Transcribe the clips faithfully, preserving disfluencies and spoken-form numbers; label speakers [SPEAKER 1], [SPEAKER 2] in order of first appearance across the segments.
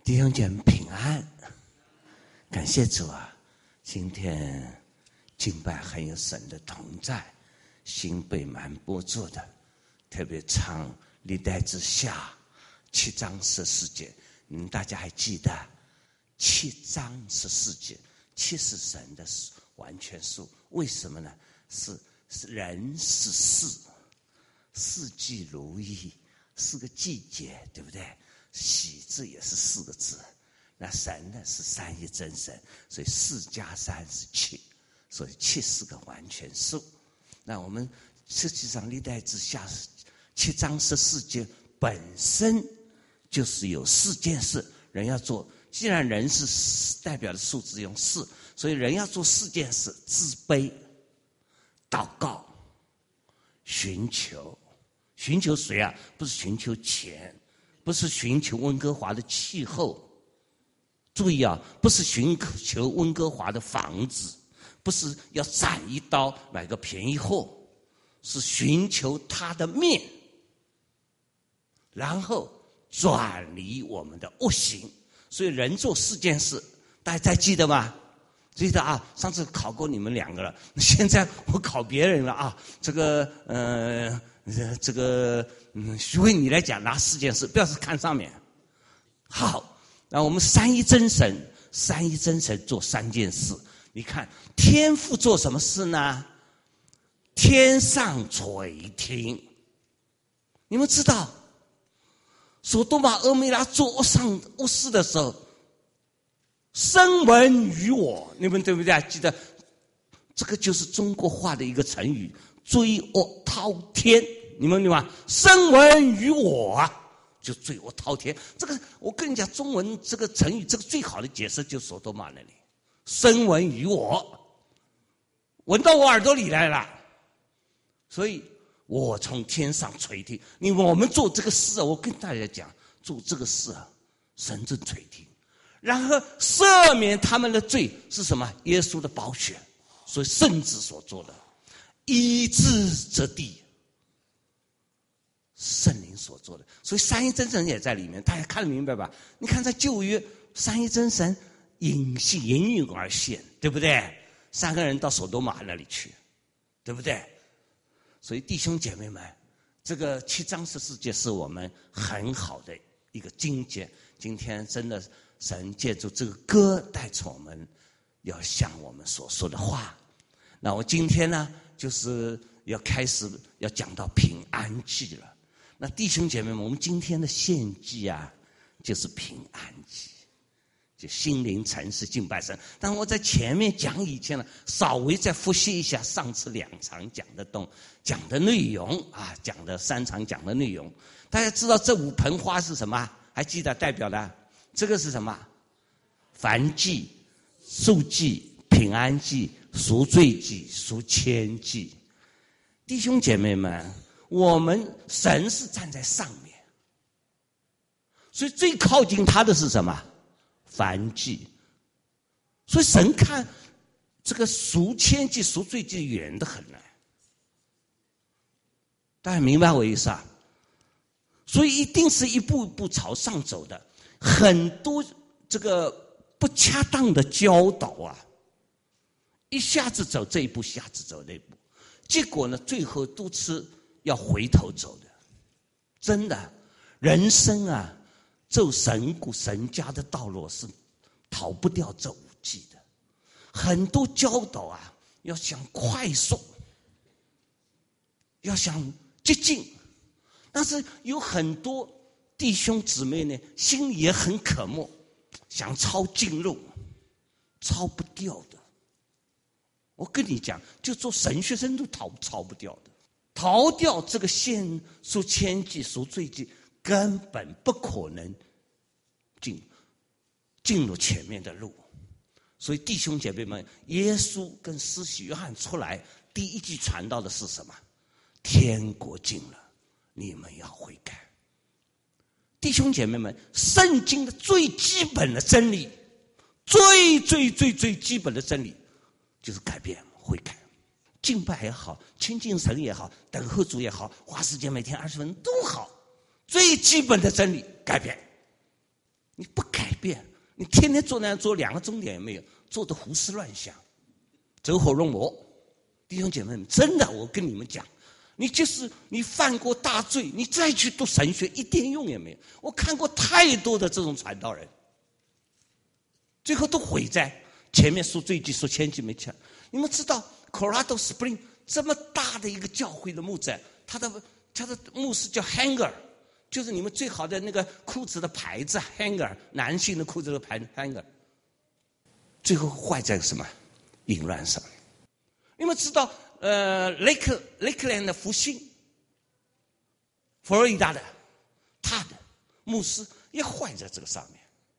[SPEAKER 1] 弟兄姐妹平安，感谢主啊！今天敬拜很有神的同在，心被满拨住的。特别唱历代之下七章十四节，你们大家还记得？七章十四节，七是神的完全数，为什么呢？是是人是四，四季如意，四个季节，对不对？喜字也是四个字，那神呢是三一真神，所以四加三是七，所以七是个完全数。那我们实际上历代之下七章十四节本身就是有四件事人要做。既然人是代表的数字用四，所以人要做四件事：自卑、祷告、寻求。寻求谁啊？不是寻求钱，不是寻求温哥华的气候。注意啊，不是寻求温哥华的房子，不是要斩一刀买个便宜货，是寻求他的面，然后转离我们的恶行。所以人做四件事，大家还记得吗？记得啊，上次考过你们两个了，现在我考别人了啊。这个呃，这个嗯，徐慧你来讲拿四件事，不要是看上面。好，那我们三一真神，三一真神做三件事。你看天父做什么事呢？天上垂听。你们知道？所多玛俄梅拉做恶上恶事的时候，声闻于我，你们对不对？记得这个就是中国话的一个成语，罪恶滔天。你们对吧？声闻于我啊，就罪恶滔天。这个我跟你讲，中文这个成语，这个最好的解释就是所多玛那里，声闻于我，闻到我耳朵里来了，所以。我从天上垂听，你我们做这个事啊，我跟大家讲，做这个事啊，神正垂听，然后赦免他们的罪是什么？耶稣的宝血，所以圣子所做的，医治则地，圣灵所做的，所以三一真神也在里面，大家看得明白吧？你看在旧约，三一真神隐性隐隐而现，对不对？三个人到所多玛那里去，对不对？所以弟兄姐妹们，这个七章十四节是我们很好的一个经节。今天真的神借助这个歌带出我们要向我们所说的话。那我今天呢，就是要开始要讲到平安祭了。那弟兄姐妹们，我们今天的献祭啊，就是平安祭，就心灵诚实敬拜神。但我在前面讲以前呢，稍微再复习一下上次两场讲的东讲的内容啊，讲的三场讲的内容。大家知道这五盆花是什么？还记得代表的？这个是什么？燔祭、赎祭、平安祭、赎罪祭、赎愆祭。弟兄姐妹们，我们神是站在上面，所以最靠近他的是什么？燔祭。所以神看这个赎愆祭、赎罪祭远得很呢。大家明白我意思啊？所以一定是一步一步朝上走的，很多这个不恰当的教导啊，一下子走这一步，一下子走那一步，结果呢，最后都是要回头走的。真的，人生啊，走神谷神家的道路是逃不掉这五季的。很多教导啊，要想快速，要想接近，但是有很多弟兄姊妹呢，心里也很渴慕，想抄近路，抄不掉的。我跟你讲，就做神学生都逃抄不掉的，逃掉这个献赎愆祭、赎罪祭，根本不可能进进入前面的路。所以弟兄姐妹们，耶稣跟施洗约翰出来，第一句传道的是什么？天国近了，你们要悔改。弟兄姐妹们，圣经的最基本的真理，最最最最基本的真理，就是改变、悔改。敬拜也好，亲近神也好，等候主也好，花时间每天二十分钟都好，最基本的真理改变。你不改变。你天天坐那样做，两个钟点也没有，做的胡思乱想，走火入魔。弟兄姐妹们，真的，我跟你们讲，你就是你犯过大罪，你再去读神学一点用也没有。我看过太多的这种传道人，最后都毁在前面说罪记说千记没讲。你们知道 Colorado Spring 这么大的一个教会的牧者，他的他的牧师叫 Hanger， 就是你们最好的那个裤子的牌子 Hanger， 男性的裤子的牌子 Hanger， 最后坏在什么淫乱上。你们知道呃 Lake Lakeland 的复兴，佛罗里达的他的牧师也坏在这个上面，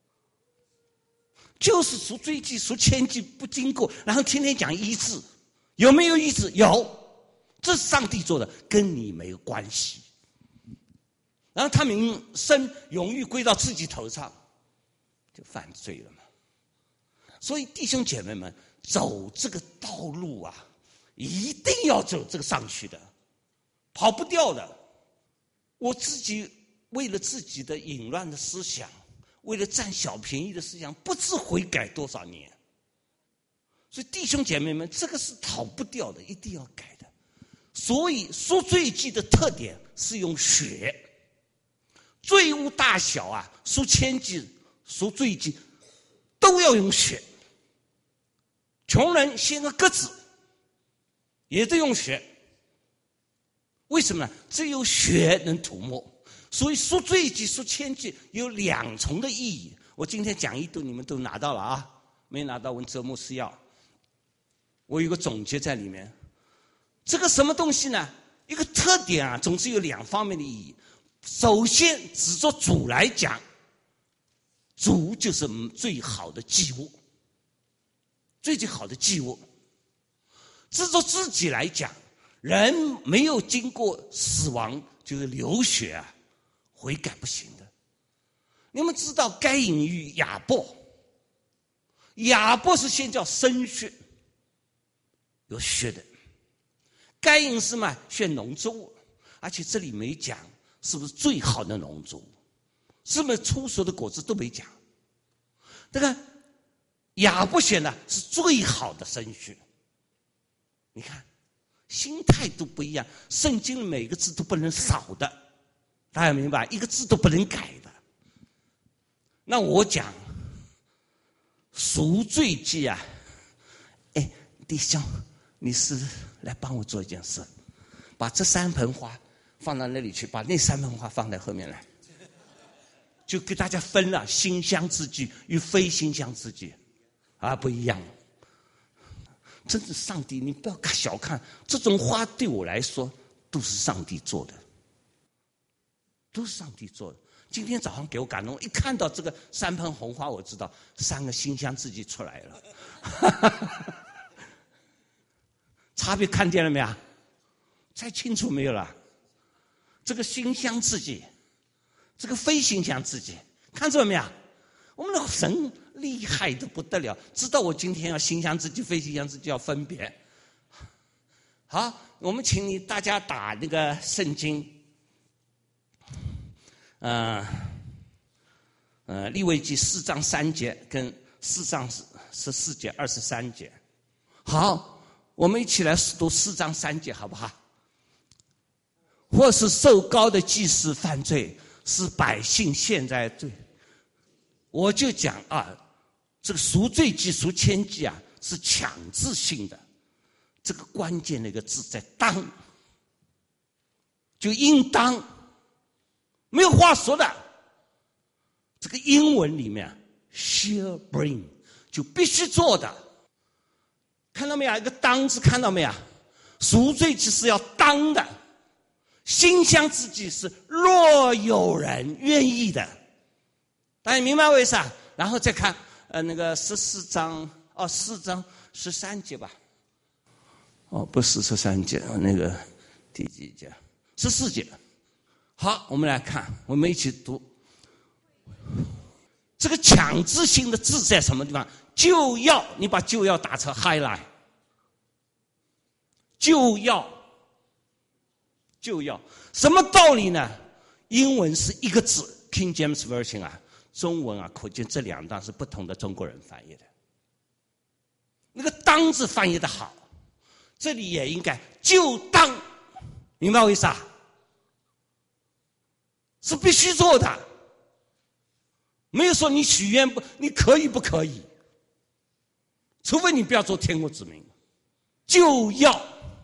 [SPEAKER 1] 就是赎罪祭赎千祭不经过，然后天天讲医治，有没有医治？有，这是上帝做的，跟你没有关系。然后他们生荣誉归到自己头上，就犯罪了嘛。所以弟兄姐妹们，走这个道路啊，一定要走这个上去的，跑不掉的。我自己为了自己的淫乱的思想，为了占小便宜的思想，不知悔改多少年。所以弟兄姐妹们，这个是逃不掉的，一定要改的。所以赎罪祭的特点是用血，罪物大小啊，赎千祭、赎罪祭都要用血。穷人献个鸽子也得用血，为什么呢？只有血能涂抹。所以赎罪祭、赎千祭有两重的意义。我今天讲义都你们都拿到了啊，没拿到问哲牧师要。我有个总结在里面。这个什么东西呢？一个特点啊，总是有两方面的意义。首先，指着主来讲，主就是最好的祭物，最最好的祭物。指着自己来讲，人没有经过死亡，就是流血啊，悔改不行的。你们知道该隐与亚伯，亚伯是先叫生血，有血的。该隐是嘛，选农作物，而且这里没讲是不是最好的农作物，是不是出熟的果子都没讲。这个亚伯选呢是最好的生血。你看心态都不一样，圣经每个字都不能少的，大家明白，一个字都不能改的。那我讲赎罪祭啊，哎，弟兄，你是来帮我做一件事，把这三盆花放到那里去，把那三盆花放在后面来，就给大家分了馨香之祭与非馨香之祭啊，不一样。真是上帝，你不要小看这种花，对我来说都是上帝做的，都是上帝做的。今天早上给我感动，一看到这个三盆红花，我知道三个馨香之祭出来了。差别看见了没有？猜清楚没有了？这个馨香之祭，这个非馨香之祭，看出来没有？我们的神厉害的不得了，知道我今天要馨香之祭、非馨香之祭要分别。好，我们请你大家打那个圣经，呃呃，利未记四章三节跟四章十四节、二十三节。好，我们一起来读四章三节，好不好？或是受膏的祭司犯罪，使百姓陷在罪。我就讲啊，这个赎罪祭、赎愆祭啊，是强制性的。这个关键的一个字在当，就应当，没有话说的。这个英文里面 shall bring 就必须做的，看到没有？一个当字看到没有？赎罪祭是要当的，馨香之祭是若有人愿意的。大家明白为啥？然后再看呃那个十四章哦四章十三节吧。哦，不是十三节，那个第几节？十四节。好，我们来看，我们一起读。这个强制性的字在什么地方？就要你把就要打成 highlight， 就要就要什么道理呢？英文是一个字 ，King James Version 啊。 中文啊，可见这两当是不同的中国人翻译的。那个当字翻译的好，这里也应该就当，明白我意思啊？是必须做的，没有说你许愿不，你可以不可以？除非你不要做天国子民，就要。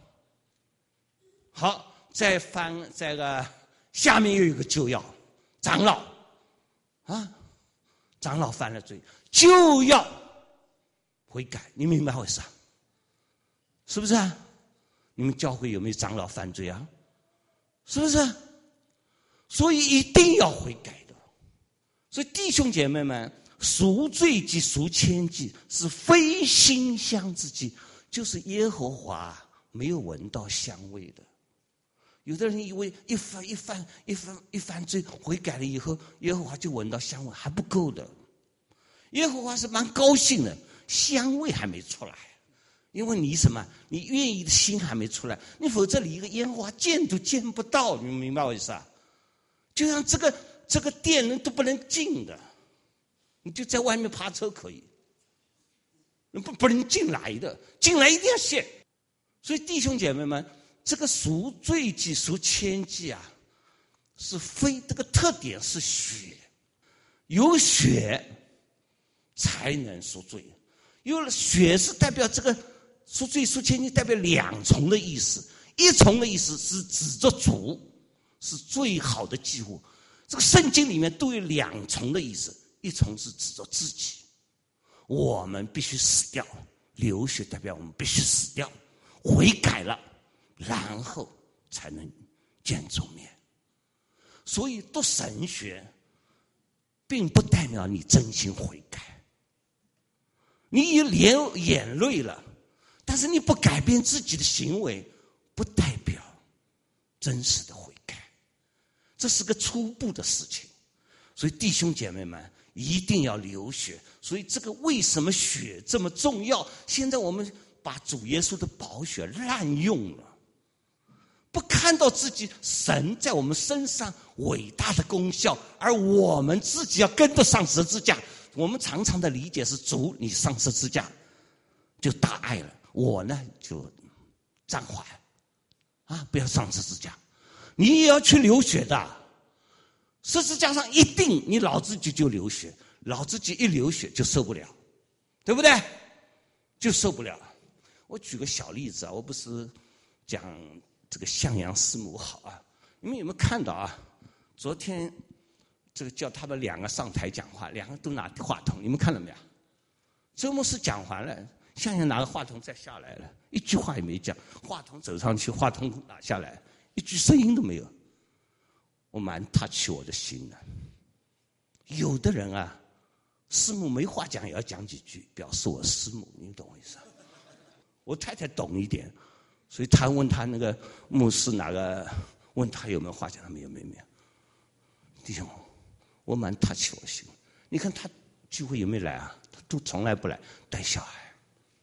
[SPEAKER 1] 好，再翻这个下面又有一个就要，长老啊，长老犯了罪就要悔改，你明白我意思啊？是不是啊？你们教会有没有长老犯罪啊？是不是啊？所以一定要悔改的。所以弟兄姐妹们，赎罪祭、赎愆祭是非馨香之祭，就是耶和华没有闻到香味的。有的人以为一犯一犯一犯一犯罪悔改了以后，耶和华就闻到香味，还不够的。耶和华是蛮高兴的，香味还没出来，因为你什么？你愿意的心还没出来，你否则你一个烟花见都见不到，你明白我意思啊？就像这个这个店人都不能进的，你就在外面爬车可以，不不能进来的，进来一定要献。所以弟兄姐妹们，这个赎罪祭、赎愆祭啊，是非这个特点是血，有血才能赎罪。有了血是代表这个赎罪、赎愆祭代表两重的意思，一重的意思是指着主，是最好的祭物。这个圣经里面都有两重的意思，一重是指着自己，我们必须死掉，流血代表我们必须死掉，悔改了，然后才能见主面。所以读神学并不代表你真心悔改，你也流眼泪了，但是你不改变自己的行为，不代表真实的悔改，这是个初步的事情。所以弟兄姐妹们一定要流血。所以这个为什么血这么重要？现在我们把主耶稣的宝血滥用了，不看到自己神在我们身上伟大的功效，而我们自己要跟得上十字架。我们常常的理解是，主你上十字架就大爱了，我呢就暂缓啊，不要上十字架，你也要去流血的。十字架上一定你老自己就流血，老自己一流血就受不了，对不对？就受不了。我举个小例子啊，我不是讲这个向阳师母好啊，你们有没有看到啊？昨天这个叫他们两个上台讲话，两个都拿话筒，你们看了没有？周牧师讲完了，向阳拿个话筒再下来了，一句话也没讲，话筒走上去，话筒拿下来，一句声音都没有。我蛮 touch 我的心的。有的人啊，师母没话讲也要讲几句，表示我师母，你懂我意思啊？我太太懂一点，所以他问他那个牧师哪个，问他有没有话讲，他没有没有没有。弟兄，我蛮 touch 我心。你看他聚会有没有来啊？他都从来不来，带小孩。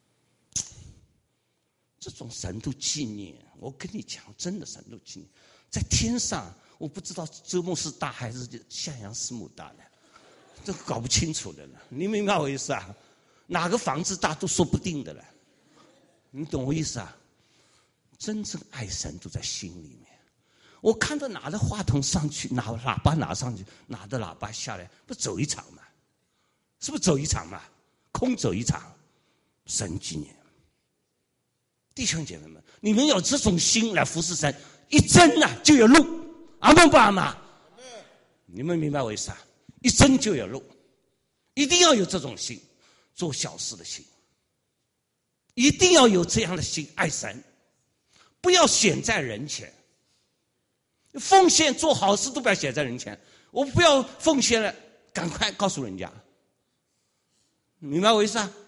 [SPEAKER 1] 这种神都纪念，我跟你讲，真的神都纪念，在天上。我不知道周牧师大还是向阳师母大呢，这搞不清楚的了。你明白我意思啊？哪个房子大都说不定的了，你懂我意思啊？真正爱神都在心里面。我看到拿着话筒上去，拿喇叭拿上去，拿着喇叭下来，不走一场吗？是不是走一场嘛？空走一场，神纪念。弟兄姐妹们，你们有这种心来服侍神，一争啊就有路。阿们不阿们？你们明白我意思啊？一争就有路，一定要有这种心，做小事的心，一定要有这样的心，爱神，不要显在人前。奉献做好事都不要显在人前，我不要奉献了，赶快告诉人家，明白我意思啊？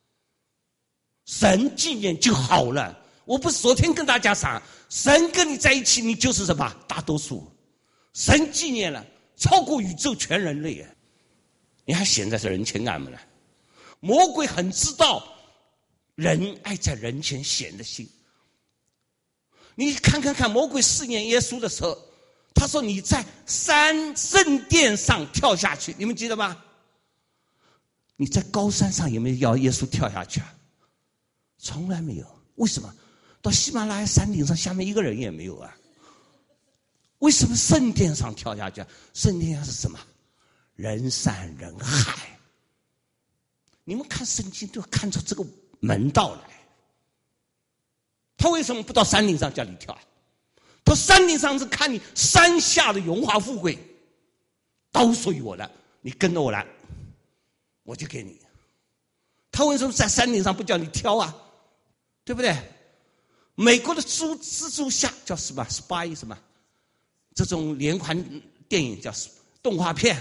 [SPEAKER 1] 神纪念就好了。我不是昨天跟大家讲，神跟你在一起，你就是什么大多数。神纪念了，超过宇宙全人类，你还显在人前干嘛呢？魔鬼很知道人爱在人前显的心。你看看看，魔鬼试验耶稣的时候， 他说你在山圣殿上跳下去，你们记得吗？你在高山上有没有要耶稣跳下去啊？从来没有。为什么？到喜马拉雅山顶上下面一个人也没有啊。为什么圣殿上跳下去啊？圣殿上是什么？人山人海。你们看圣经都要看出这个门道来。他为什么不到山顶上叫你跳啊？他山顶上是看你山下的荣华富贵，都属于我的，你跟着我来，我就给你。他为什么在山顶上不叫你挑啊？对不对？美国的蜘蜘蛛侠叫什么 ？Spy 什么？这种连环电影叫动画片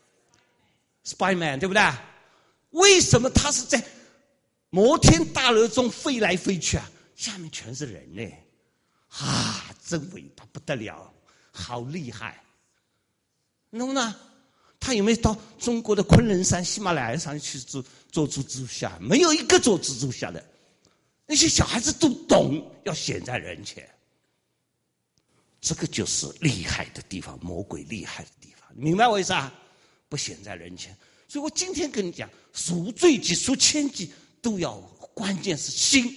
[SPEAKER 1] ，Spyman 对不对？为什么他是在摩天大楼中飞来飞去啊？下面全是人呢，啊，真伟大不得了，好厉害。那么呢，他有没有到中国的昆仑山、喜马拉雅山去做做蜘蛛侠？没有一个做蜘蛛侠的。那些小孩子都懂要显在人前，这个就是厉害的地方，魔鬼厉害的地方，明白我意思啊？不显在人前。所以我今天跟你讲，赎罪祭、赎愆祭都要，关键是心。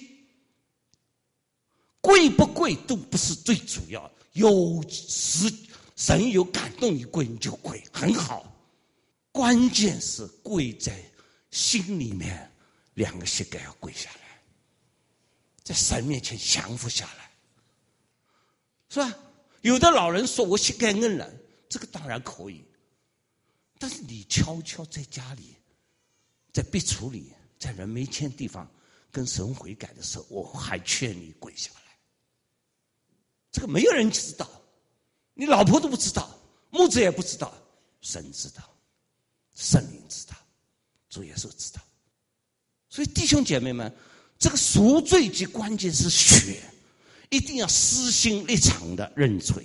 [SPEAKER 1] 贵不贵都不是最主要，有时神有感动你跪你就跪，很好。关键是跪在心里面，两个膝盖要跪下来，在神面前降服下来，是吧？有的老人说我膝盖硬了，这个当然可以，但是你悄悄在家里，在壁橱里，在人没见地方跟神悔改的时候，我还劝你跪下来。这个没有人知道，你老婆都不知道，牧者也不知道，神知道，圣灵知道，主耶稣知道。所以弟兄姐妹们，这个赎罪祭关键是血，一定要撕心裂肠的认罪。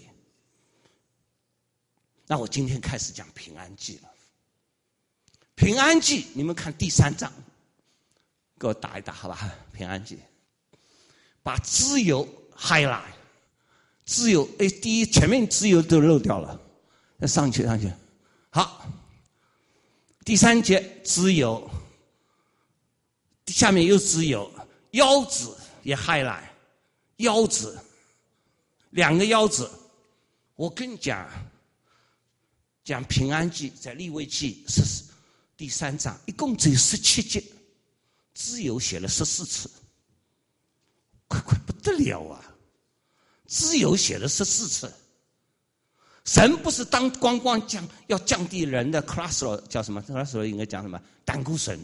[SPEAKER 1] 那我今天开始讲平安祭了。平安祭，你们看第三章，给我打一打好吧？平安祭，把自由 highlight。自由，哎，第一前面自由都漏掉了，要上去上去。好，第三节自由，下面又自由，腰子也 highlight， 腰子，两个腰子。我跟你讲，讲平安祭在利未记是第三章，一共只有十七节，自由写了十四次，快快不得了啊！自由写了十四次，神不是当光光降要降低人的 cholesterol 叫什么 cholesterol 应该讲什么胆固醇，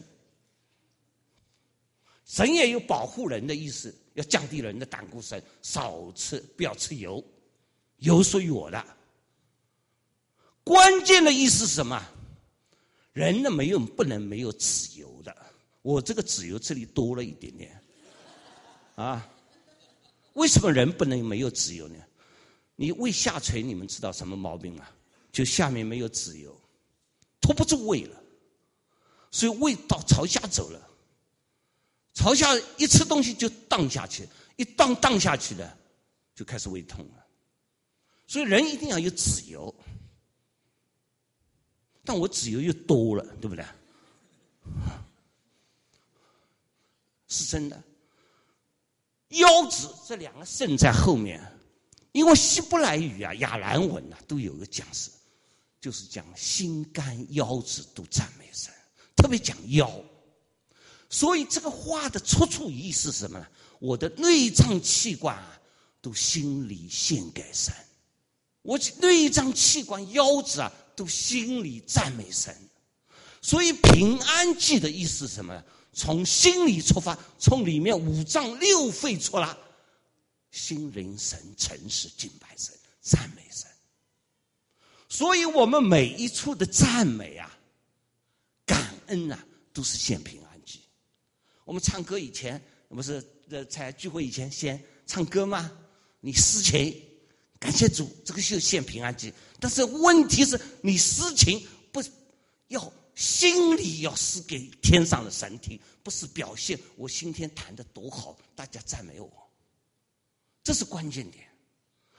[SPEAKER 1] 神也有保护人的意思，要降低人的胆固醇，少吃不要吃油，油属于我的。关键的意思是什么？人呢没有不能没有自由的，我这个自由这里多了一点点啊。为什么人不能没有自由呢？你胃下垂，你们知道什么毛病啊？就下面没有自由，拖不住胃了，所以胃到朝下走了，朝下一吃东西就荡下去，一荡荡下去的就开始胃痛了。所以人一定要有自由，但我自由又多了，对不对？是真的。腰子这两个肾在后面，因为希伯来语啊、亚兰文啊都有个讲释，就是讲心肝腰子都赞美神，特别讲腰。所以这个话的出处意思是什么呢？我的内脏器官啊，都心里献给神，我内脏器官腰子啊，都心里赞美神。所以平安祭的意思是什么呢？从心里出发，从里面五脏六肺出来，心灵神诚实敬拜神，赞美神。所以我们每一处的赞美啊、感恩啊，都是献平安祭。我们唱歌以前不是在聚会以前先唱歌吗？你诗情感谢主，这个就献平安祭。但是问题是你诗情不要心里要是给天上的神听，不是表现我今天弹得多好，大家赞美我，这是关键点。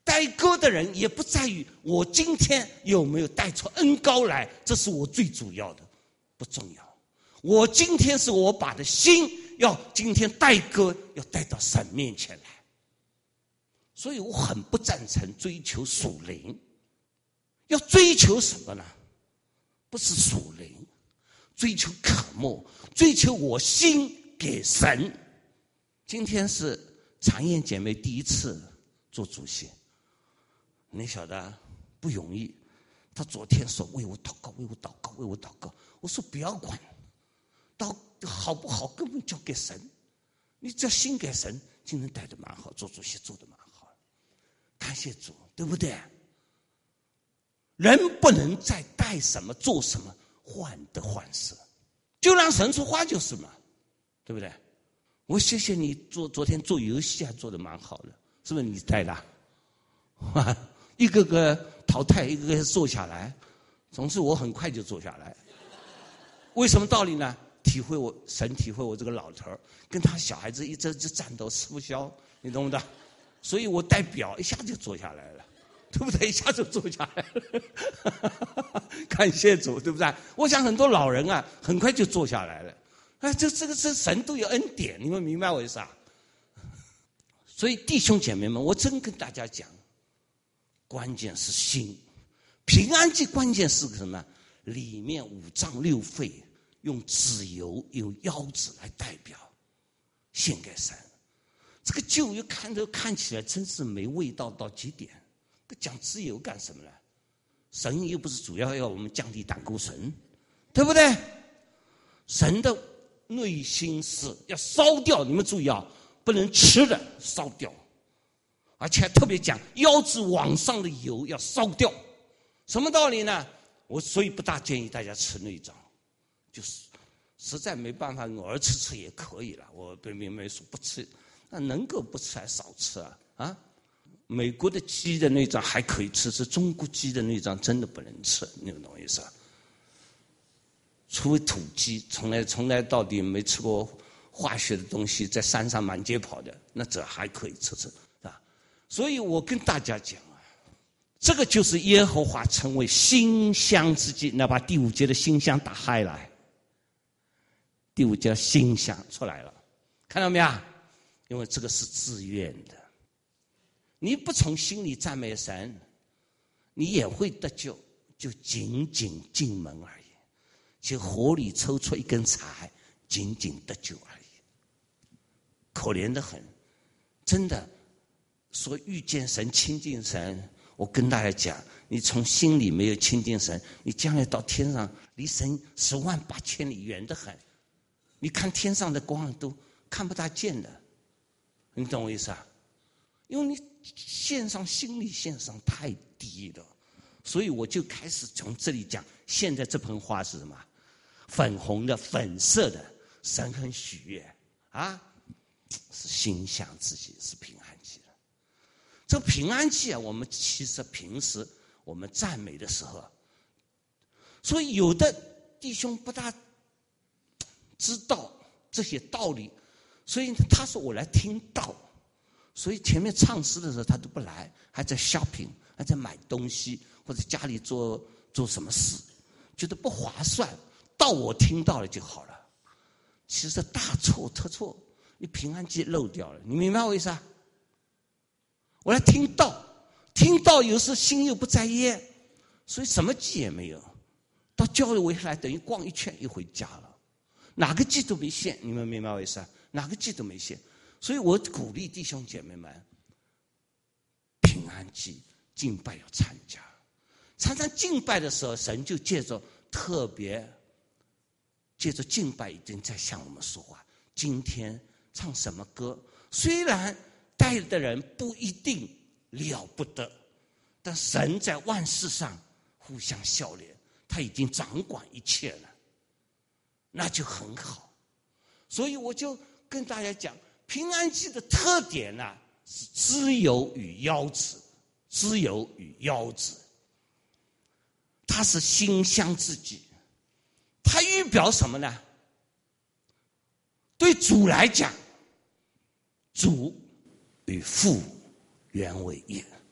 [SPEAKER 1] 带歌的人也不在于我今天有没有带出恩膏来，这是我最主要的，不重要。我今天是我把的心要今天带歌要带到神面前来，所以我很不赞成追求属灵。要追求什么呢？不是属灵，追求渴慕，追求我心给神。今天是长燕姐妹第一次做主席，你晓得不容易。她昨天说为我祷告，为我祷告，为我祷告。我说不要管，祷好不好根本交给神，你只要心给神，今天带的蛮好，做主席做的蛮好，感谢主，对不对？人不能再带什么做什么，患得患失，就让神说话就是嘛，对不对？我谢谢你做昨天做游戏还做得蛮好的，是不是你带的？啊，一个个淘汰，一个个坐下来，总之我很快就坐下来。为什么道理呢？体会我神体会我这个老头跟他小孩子一直就战斗吃不消，你懂不懂？所以我代表一下就坐下来了，对不对？一下就坐下来了，感谢主，对不对？我想很多老人啊，很快就坐下来了。哎，这这个这神都有恩典，你们明白我意思啊？所以弟兄姐妹们，我真跟大家讲，关键是心。平安祭关键是什么？里面五脏六肺用脂油、用腰子来代表，献给神。这个酒又看着看起来真是没味道到极点，讲脂油干什么呢？神又不是主要要我们降低胆固醇，对不对？神的内心是要烧掉，你们注意啊，不能吃的烧掉，而且特别讲腰子往上的油要烧掉，什么道理呢？我所以不大建议大家吃内脏，就是实在没办法，偶尔吃吃也可以了。我并没说不吃，那能够不吃还少吃啊啊！美国的鸡的内脏还可以吃，是中国鸡的内脏真的不能吃，你们懂我意思啊？除非土鸡，从来从来到底没吃过化学的东西，在山上满街跑的，那这还可以吃吃，是吧？所以我跟大家讲啊，这个就是耶和华称为馨香之祭。那把第五节的馨香打开来，第五节馨香出来了，看到没有？因为这个是自愿的，你不从心里赞美神，你也会得救，就仅仅进门而已。就火里抽出一根柴，仅仅得救而已。可怜得很，真的说遇见神亲近神，我跟大家讲，你从心里没有亲近神，你将来到天上离神十万八千里远得很，你看天上的光都看不大见的，你懂我意思啊？因为你线上心理线上太低了，所以我就开始从这里讲，现在这盆花是什么？粉红的、粉色的，神很喜悦啊，是馨香之祭，是平安祭了。这个平安祭啊，我们其实平时我们赞美的时候，所以有的弟兄不大知道这些道理，所以他说我来听道，所以前面唱诗的时候他都不来，还在 shopping， 还在买东西，或者家里做做什么事，觉得不划算。到我听到了就好了，其实大错特错，你平安祭漏掉了，你明白我意思啊？我来听道，听道有时心又不在焉，所以什么祭也没有。到教会回来等于逛一圈又回家了，哪个祭都没献，你们明白我意思啊？哪个祭都没献，所以我鼓励弟兄姐妹们，平安祭敬拜要参加，常常敬拜的时候，神就借着特别。借着敬拜已经在向我们说话。今天唱什么歌？虽然带的人不一定了不得，但神在万事上互相效力，他已经掌管一切了，那就很好。所以我就跟大家讲，平安祭的特点呢、啊、是脂油与腰子，脂油与腰子，它是馨香之祭。它预表什么呢？对主来讲，主与父原为一，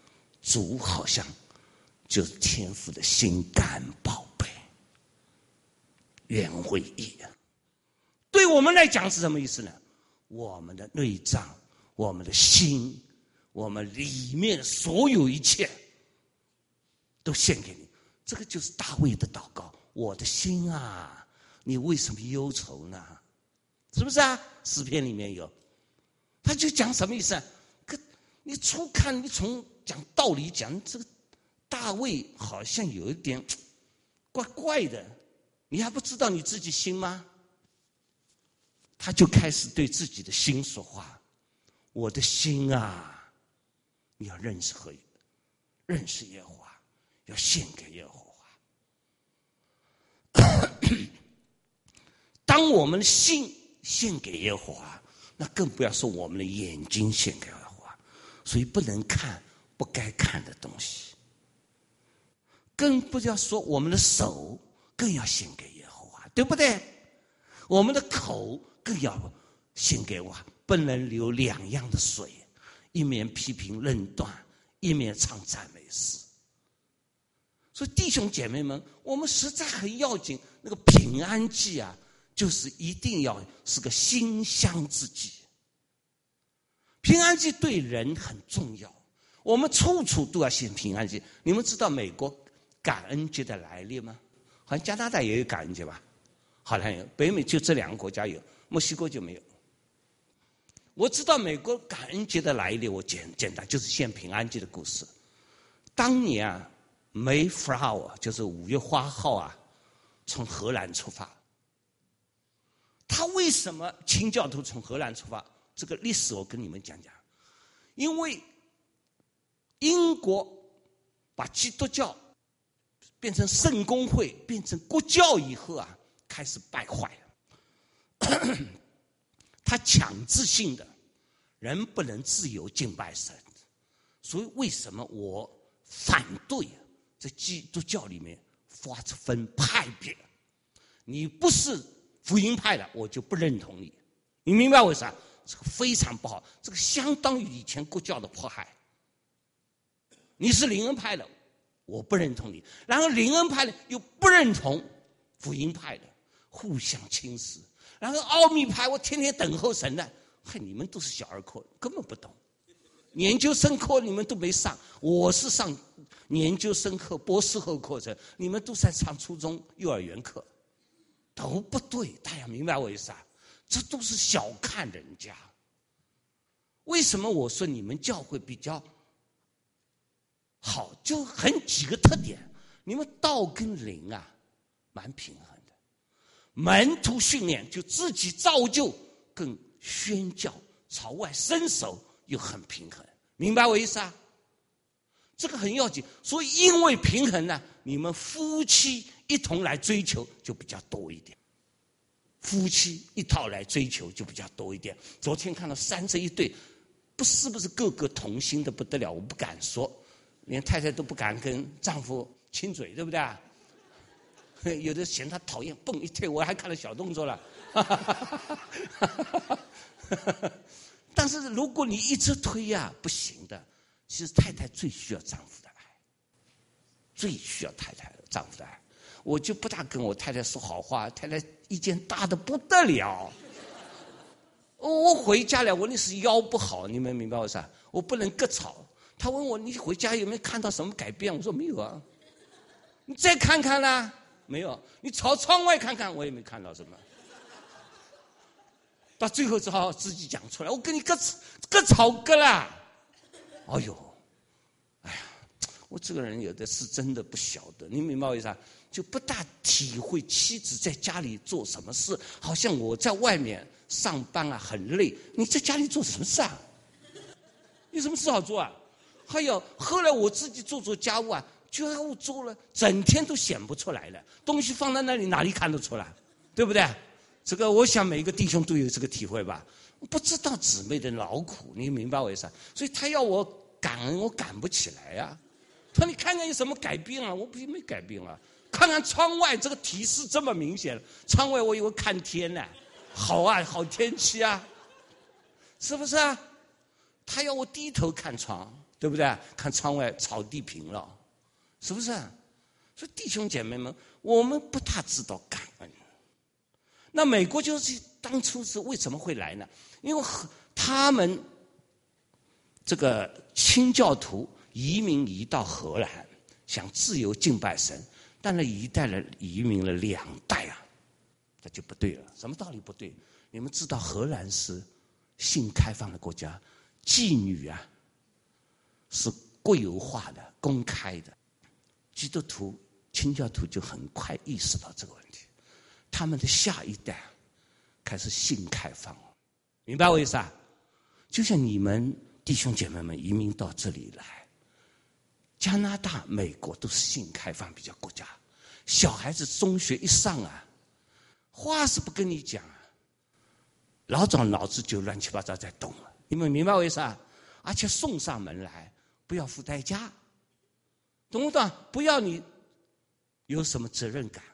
[SPEAKER 1] 主好像就是天父的心肝宝贝，原为义啊。对我们来讲是什么意思呢？我们的内脏，我们的心，我们里面所有一切都献给你。这个就是大卫的祷告，我的心啊，你为什么忧愁呢？是不是啊？诗篇里面有，他就讲什么意思啊？可你初看，你从讲道理讲，这个大卫好像有一点怪怪的，你还不知道你自己心吗？他就开始对自己的心说话，我的心啊，你要认识和认识耶和华，要献给耶和华。当我们的心献给耶和华，那更不要说我们的眼睛献给耶和华，所以不能看不该看的东西，更不要说我们的手更要献给耶和华，对不对？我们的口更要献给我，不能流两样的水，一面批评论断，一面唱赞美诗。所以弟兄姐妹们，我们实在很要紧，那个平安祭啊，就是一定要是个馨香之祭。平安祭对人很重要，我们处处都要献平安祭。你们知道美国感恩节的来历吗？好像加拿大也有感恩节吧？好像有，北美就这两个国家有，墨西哥就没有。我知道美国感恩节的来历，我简简单就是献平安祭的故事。当年啊 ，Mayflower 就是五月花号啊，从荷兰出发。他为什么清教徒从荷兰出发？这个历史我跟你们讲讲。因为英国把基督教变成圣公会，变成国教以后啊，开始败坏了。他强制性的，人不能自由敬拜神，所以为什么我反对在基督教里面发分派别？你不是福音派的，我就不认同你。你明白为啥？这个非常不好，这个相当于以前国教的迫害。你是灵恩派的，我不认同你，然后灵恩派的又不认同福音派的，互相侵蚀。然后奥秘派，我天天等候神的，嘿，你们都是小儿科，根本不懂。研究生课你们都没上，我是上研究生课、博士后课程，你们都在上初中、幼儿园课，都不对。大家明白我意思啊？这都是小看人家。为什么我说你们教会比较好？就很几个特点，你们道跟灵啊，蛮平衡。门徒训练就自己造就，跟宣教朝外伸手又很平衡，明白我意思啊？这个很要紧。所以因为平衡呢，你们夫妻一同来追求就比较多一点，夫妻一套来追求就比较多一点。昨天看到三十一对，不是不是个个同心的不得了，我不敢说，连太太都不敢跟丈夫亲嘴，对不对啊？有的嫌他讨厌，蹦一推，我还看了小动作了。但是如果你一直推呀、啊，不行的。其实太太最需要丈夫的爱，最需要太太的丈夫的爱。我就不大跟我太太说好话，太太意见大的不得了。我回家了，我那是腰不好，你们明白我啥？我不能割草。他问我你回家有没有看到什么改变？我说没有啊。你再看看啦。没有，你朝窗外看看，我也没看到什么。到最后只好自己讲出来，我跟你割割草割啦。哎呦，哎呀，我这个人有的是真的不晓得，你明白我意思啊？就不大体会妻子在家里做什么事，好像我在外面上班啊很累，你在家里做什么事啊？有什么事好做啊？还有后来我自己做做家务啊。家务做了，整天都显不出来了。东西放在那里，哪里看得出来？对不对？这个我想每个弟兄都有这个体会吧。不知道姊妹的劳苦，你明白我意思？所以他要我感恩，我感不起来呀、啊。他说你看看有什么改变啊？我不没改变啊。看看窗外，这个提示这么明显，窗外我以为看天呢，好啊，好天气啊，是不是啊？他要我低头看窗。 对不对？看窗外草地平了，是不是？所以弟兄姐妹们，我们不大知道感恩。那美国就是当初是为什么会来呢？因为他们这个清教徒移民移到荷兰，想自由敬拜神，但是一代人移民了两代啊，这就不对了。什么道理不对？你们知道荷兰是性开放的国家，妓女啊是国有化的、公开的。基督徒、清教徒就很快意识到这个问题，他们的下一代开始性开放，明白我意思啊？就像你们弟兄姐妹们移民到这里来，加拿大、美国都是性开放比较国家，小孩子中学一上啊，话是不跟你讲啊，老早脑子就乱七八糟在动了，你们明白我意思啊？而且送上门来不要付代价，懂不懂？不要你有什么责任感，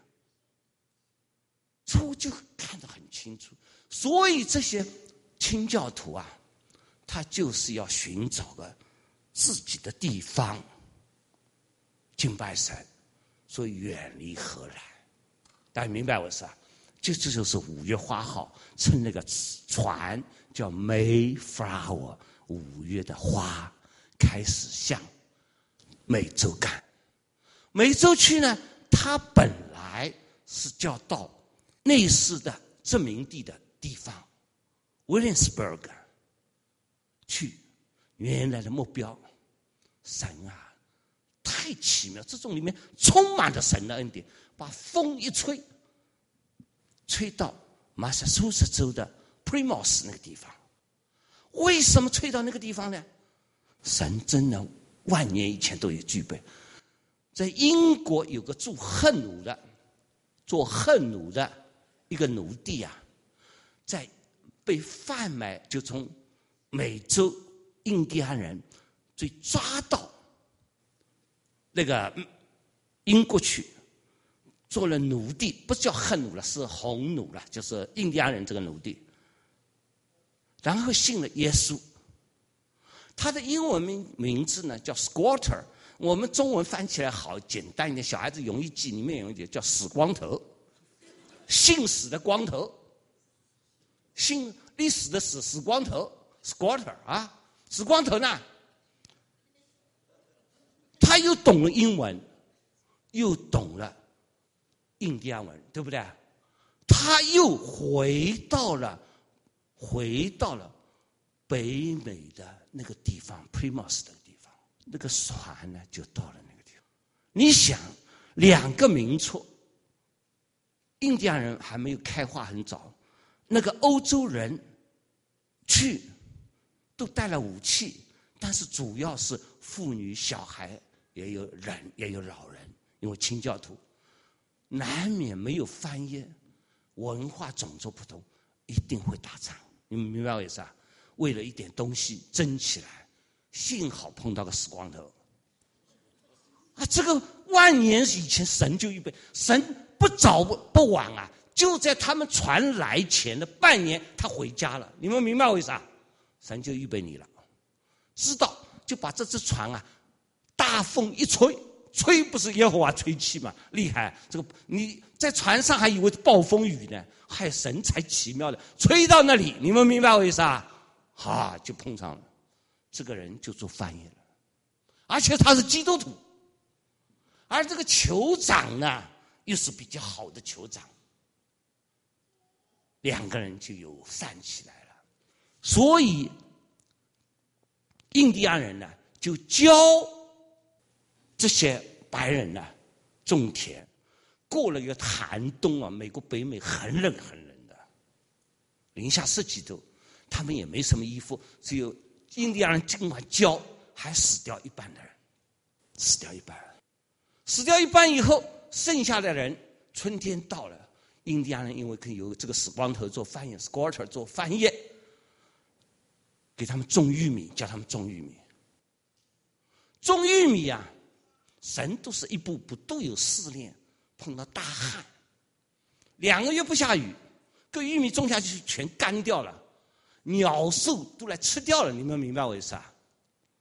[SPEAKER 1] 这我就看得很清楚。所以这些清教徒啊，他就是要寻找个自己的地方敬拜神，所以远离荷兰。大家明白我意思啊？这这就是五月花号，乘那个船叫 Mayflower， 五月的花开始向美洲赶。美洲去呢，它本来是叫到内斯的殖民地的地方 Williamsburg 去，原来的目标。神啊，太奇妙，这种里面充满着神的恩典，把风一吹，吹到马萨诸塞州的 Plymouth 那个地方。为什么吹到那个地方呢？神真的万年以前都有具备。在英国有个做恨奴的，做恨奴的一个奴隶啊，在被贩卖，就从美洲印第安人被抓到那个英国去，做了奴隶，不叫恨奴了，是红奴了，就是印第安人这个奴隶。然后信了耶稣，他的英文名名字呢叫 Squatter， 我们中文翻起来好简单一点，小孩子容易记，里面有一点叫死光头，姓死的光头，姓历史的死，死光头 Squatter 啊，死光头呢，他又懂了英文，又懂了印第安文，对不对？他又回到了回到了北美的那个地方 Plymouth 的地方，那个船呢就到了那个地方。你想，两个民族，印第安人还没有开化很早，那个欧洲人去都带了武器，但是主要是妇女小孩，也有人也有老人，因为清教徒难免没有翻译，文化种族不同，一定会打仗。你们明白我意思啊？为了一点东西争起来，幸好碰到个死光头啊！这个万年以前神就预备，神不早不晚啊，就在他们船来前的半年，他回家了。你们明白我意思啊？神就预备你了，知道就把这只船啊，大风一吹，吹不是耶和华吹气嘛，厉害！这个你在船上还以为暴风雨呢，还神才奇妙的吹到那里，你们明白我意思啊？哈，就碰上了，这个人就做翻译了，而且他是基督徒，而这个酋长呢，又是比较好的酋长，两个人就友善起来了。所以印第安人呢，就教这些白人呢种田。过了一个寒冬啊，美国北美很冷很冷的，零下十几度，他们也没什么衣服，只有印第安人尽管教，还死掉一半的人，死掉一半，死掉一半以后，剩下的人，春天到了，印第安人因为可以有这个死光头做翻译 ，Squatter 做翻译，给他们种玉米，叫他们种玉米，种玉米啊，神都是一步步都有试炼。碰到大旱，两个月不下雨，个玉米种下去全干掉了，鸟兽都来吃掉了。你们明白我意思啊？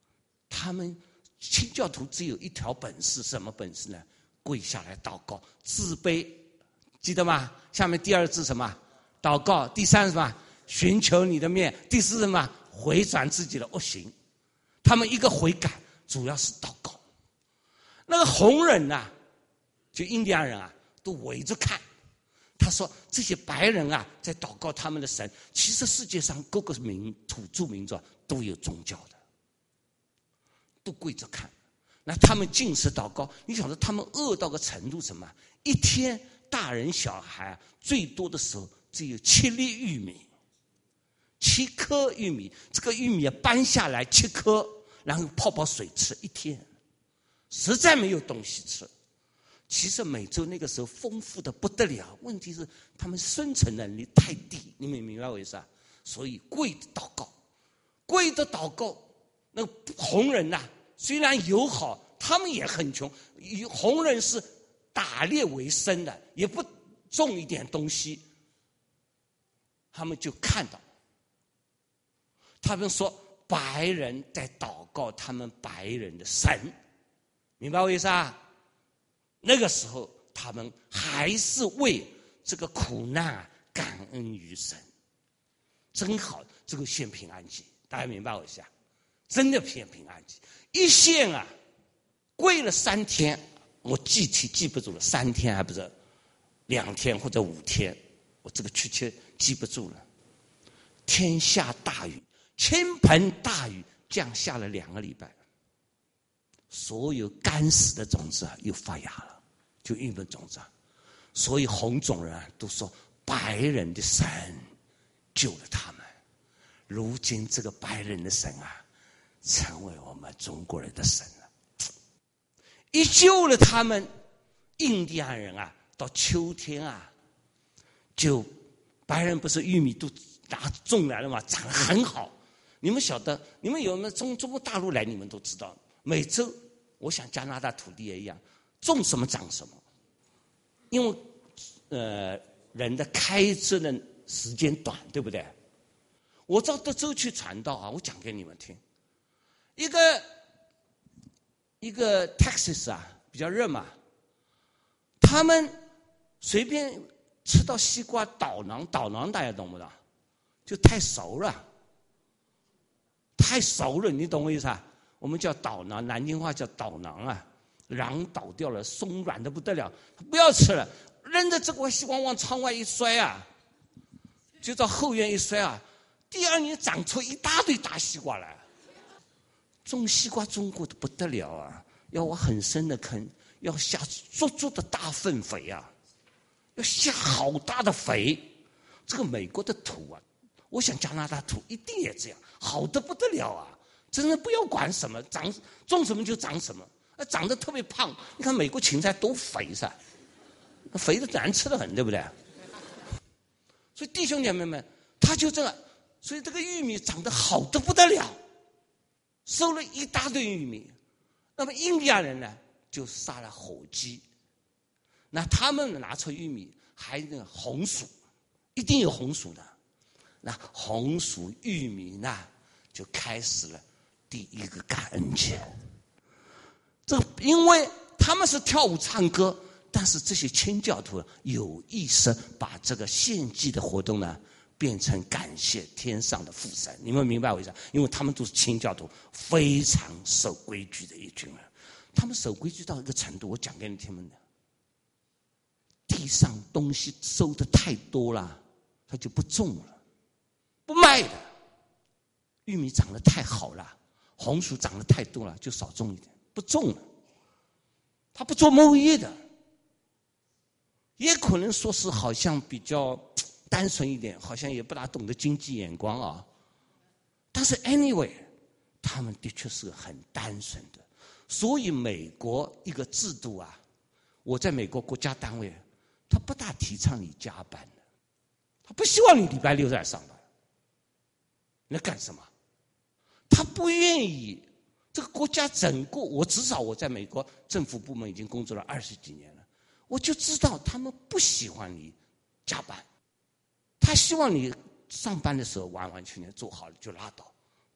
[SPEAKER 1] 他们清教徒只有一条本事，什么本事呢？跪下来祷告，自卑，记得吗？下面第二字什么？祷告。第三是什么？寻求你的面。第四是什么？回转自己的恶行。他们一个悔改，主要是祷告。那个红人啊，就印第安人啊，都围着看。他说这些白人啊，在祷告他们的神。其实世界上各个民土著民族都有宗教的，都跪着看。那他们禁食祷告，你晓得他们饿到个程度什么？一天大人小孩啊，最多的时候只有七粒玉米，七颗玉米，这个玉米搬下来七颗，然后泡泡水吃一天，实在没有东西吃。其实美洲那个时候丰富的不得了，问题是他们生存能力太低，你们明白我意思啊？所以跪着祷告，跪着祷告。那个红人呐、啊，虽然友好，他们也很穷。红人是打猎为生的，也不种一点东西。他们就看到，他们说白人在祷告他们白人的神，明白我意思啊？那个时候他们还是为这个苦难啊感恩于神，真好，这个献平安祭，大家明白我一下？真的献平安祭，一献啊，跪了三天，我具体记不住了，三天还不是两天或者五天，我这个确切记不住了。天下大雨，倾盆大雨降下了两个礼拜，所有干死的种子啊又发芽了，就玉米种子啊。所以红种人啊都说白人的神救了他们。如今这个白人的神啊，成为我们中国人的神了。一救了他们，印第安人啊，到秋天啊，就白人不是玉米都拿种来了嘛，长得很好。你们晓得，你们有没有中中国大陆来，你们都知道，美洲，我想加拿大土地也一样，种什么长什么，因为呃人的开支的时间短，对不对？我到德州去传道啊，我讲给你们听，一个一个 Texas 啊，比较热嘛，他们随便吃到西瓜倒囊，倒囊大家懂不懂？就太熟了，太熟了，你懂我意思啊？我们叫倒囊，南京话叫倒囊啊，瓤倒掉了，松软的不得了，不要吃了，扔着这块西瓜往窗外一摔啊，就到后院一摔啊，第二年长出一大堆大西瓜来。种西瓜种过的不得了啊，要挖很深的坑，要下足足的大粪肥啊，要下好大的肥。这个美国的土啊，我想加拿大土一定也这样，好的不得了啊！真的不要管什么，长种什么就长什么，长得特别胖。你看美国芹菜多肥噻，肥的难吃的很，对不对？所以弟兄姐妹们，他就这个，所以这个玉米长得好的不得了，收了一大堆玉米。那么印第安人呢，就杀了火鸡。那他们拿出玉米，还有那个红薯，一定有红薯的。那红薯玉米呢，就开始了第一个感恩节。这个因为他们是跳舞唱歌，但是这些清教徒有意识把这个献祭的活动呢，变成感谢天上的父神。你们明白我意思？因为他们都是清教徒，非常守规矩的一群人。他们守规矩到一个程度，我讲给你听们的。地上东西收的太多了，他就不种了，不卖的。玉米长得太好了，红薯长得太多了，就少种一点，不种了。他不做贸易的，也可能说是好像比较单纯一点，好像也不大懂得经济眼光啊。但是 anyway， 他们的确是很单纯的。所以美国一个制度啊，我在美国国家单位，他不大提倡你加班的，他不希望你礼拜六在上班。你干什么？他不愿意。这个国家整个，我至少我在美国政府部门已经工作了二十几年了，我就知道他们不喜欢你加班，他希望你上班的时候完完全全做好了就拉倒，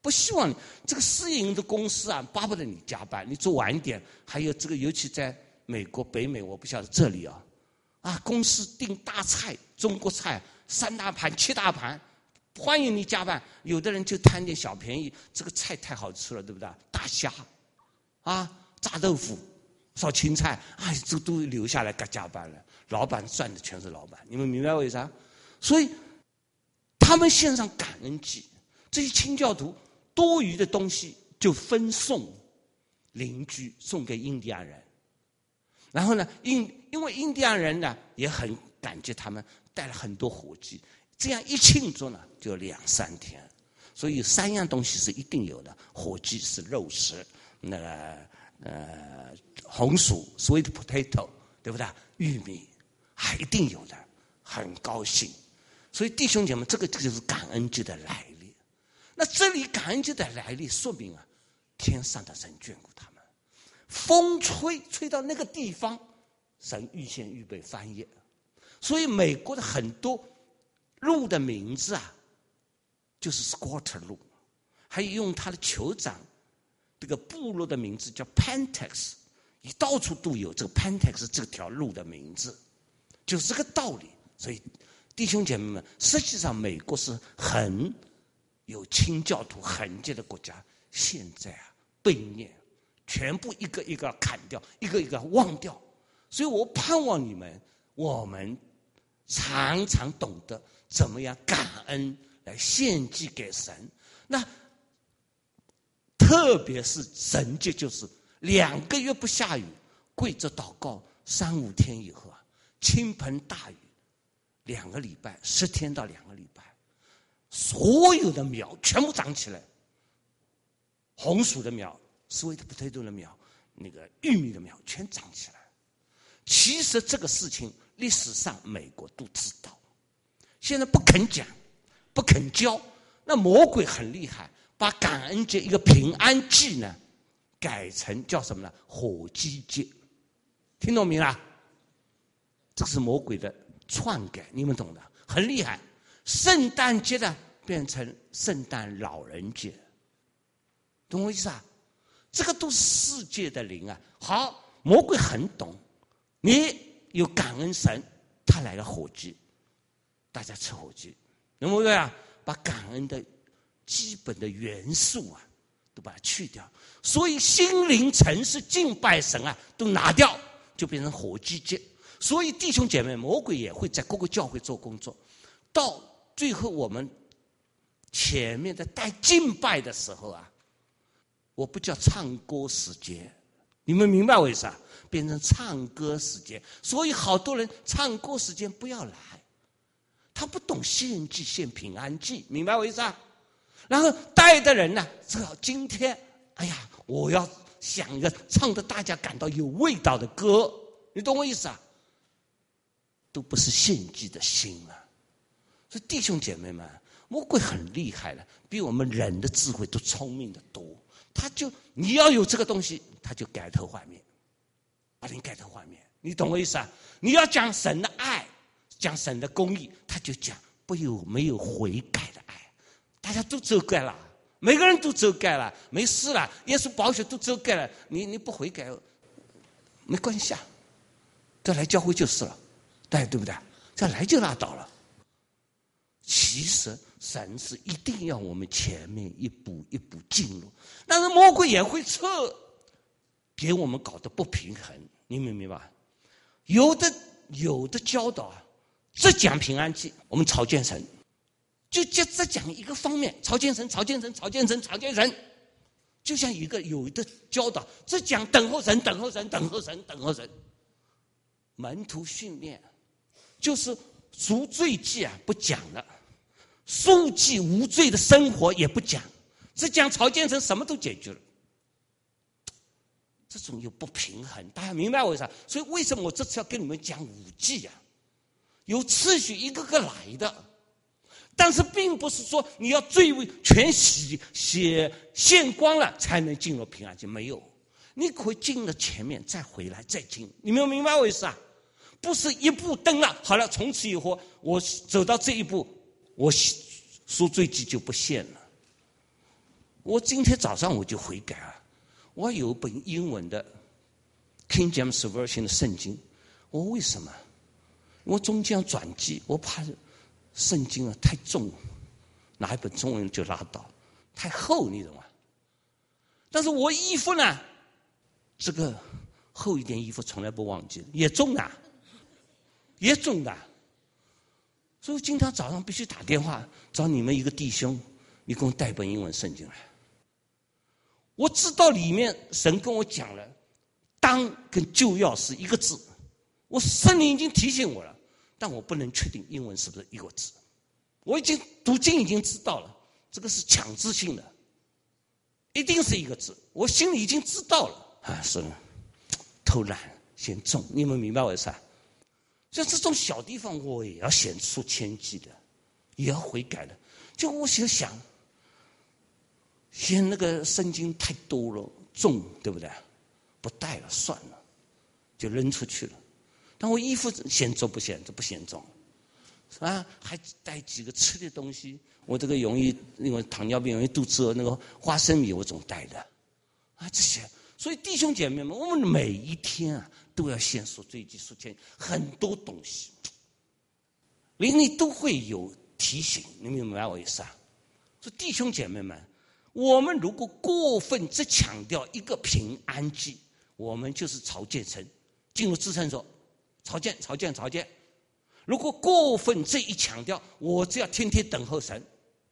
[SPEAKER 1] 不希望你这个私营的公司啊，巴不得你加班，你做晚一点。还有这个，尤其在美国、北美，我不晓得这里啊，啊，公司订大菜，中国菜三大盘、七大盘，欢迎你加班。有的人就贪点小便宜，这个菜太好吃了，对不对？大虾，啊，炸豆腐、烧青菜，哎，这都留下来该加班了。老板赚的全是老板，你们明白为啥？所以他们献上感恩祭，这些清教徒多余的东西就分送邻居，送给印第安人。然后呢，印因为印第安人呢也很感激他们，带了很多火鸡，这样一庆祝呢就两三天。所以三样东西是一定有的：火鸡是肉食，那个呃红薯 （sweet potato） 对不对？玉米还一定有的，很高兴。所以弟兄姐妹，这个这就是感恩节的来历。那这里感恩节的来历，说明啊，天上的神眷顾他们。风吹吹到那个地方，神预先预备翻页。所以美国的很多路的名字啊，就是 squatter 路，还有用他的酋长这个部落的名字叫 Pantex， 你到处都有这个 Pantex 这条路的名字，就是这个道理。所以弟兄姐妹们，实际上美国是很有清教徒痕迹的国家，现在啊背念，全部一个一个砍掉，一个一个忘掉。所以我盼望你们，我们常常懂得怎么样感恩来献祭给神。那特别是神节，就是两个月不下雨，跪着祷告，三五天以后啊，倾盆大雨，两个礼拜，十天到两个礼拜，所有的苗全部长起来，红薯的苗、sweet potato 的苗、那个玉米的苗全长起来。其实这个事情历史上美国都知道，现在不肯讲，不肯教。那魔鬼很厉害，把感恩节一个平安祭呢，改成叫什么呢？火鸡节。听懂没啦？这是魔鬼的篡改，你们懂的，很厉害。圣诞节呢变成圣诞老人节，懂我意思啊？这个都是世界的灵啊。好，魔鬼很懂，你有感恩神，他来了火鸡，大家吃火鸡，能不能啊？把感恩的基本的元素啊，都把它去掉。所以心灵城市敬拜神啊，都拿掉，就变成火鸡节。所以弟兄姐妹，魔鬼也会在各个教会做工作，到最后我们前面在带敬拜的时候啊，我不叫唱歌时间，你们明白为啥？变成唱歌时间。所以好多人唱歌时间不要来，他不懂献祭献平安祭，明白为啥？然后带的人呢，这个今天哎呀，我要想一个唱的大家感到有味道的歌，你懂我意思啊？都不是献祭的心啊。所以弟兄姐妹们，魔鬼很厉害的，比我们人的智慧都聪明的多。他就你要有这个东西，他就改头换面，把你改头换面，你懂我意思啊？你要讲神的爱，讲神的公义，他就讲不有没有悔改的爱。大家都走改了，每个人都走改了，没事了，耶稣宝血都走改了，你你不悔改没关系啊，再来教会就是了，对对不对？再来就拉倒了。其实神是一定要我们前面一步一步进入，但是魔鬼也会测，给我们搞得不平衡，你明不明白？有的有的教导啊，只讲平安祭，我们朝见神，就只讲一个方面，朝见神，朝见神，朝见神，朝见神。就像一个有的教导，只讲等候神，等候神，等候神，等候神。门徒训练就是赎罪祭啊，不讲了。赎祭无罪的生活也不讲，只讲朝见神，什么都解决了。这种又不平衡，大家明白为啥？所以为什么我这次要跟你们讲五祭啊？有次序一个个来的，但是并不是说你要罪为全洗洗献光了才能进入平安祭，没有，你可以进了前面再回来再进，你们明白为啥？不是一步登了，好了，从此以后我走到这一步，我赎罪祭就不献了。 我今天早上我就悔改啊，我有本英文的 King James Version 的圣经，我为什么？我中间要转机，我怕圣经啊太重，拿一本中文就拉倒，太厚你懂吗？但是我衣服呢，这个厚一点衣服从来不忘记，也重的，也重的。所以今天早上必须打电话找你们一个弟兄，你给我带本英文圣经来。我知道里面神跟我讲了，当跟就要是一个字，我圣灵已经提醒我了，但我不能确定英文是不是一个字。我已经读经已经知道了，这个是强制性的，一定是一个字，我心里已经知道了啊，是偷懒嫌重，你们明白我意思啊？像这种小地方我也要显出谦虚的，也要悔改的。就我就想嫌那个圣经太多了重，对不对？不带了算了，就扔出去了。但我衣服嫌重不嫌重？不嫌重啊，还带几个吃的东西，我这个容易因为糖尿病容易肚子饿，那个花生米我总带的啊，这些。所以弟兄姐妹们，我们每一天啊都要先说罪己赎愆，很多东西灵里都会有提醒，你明白我意思啊？所以弟兄姐妹们，我们如果过分只强调一个平安祭，我们就是朝见神，进入至圣所，朝见朝见朝见。如果过分这一强调，我只要天天等候神，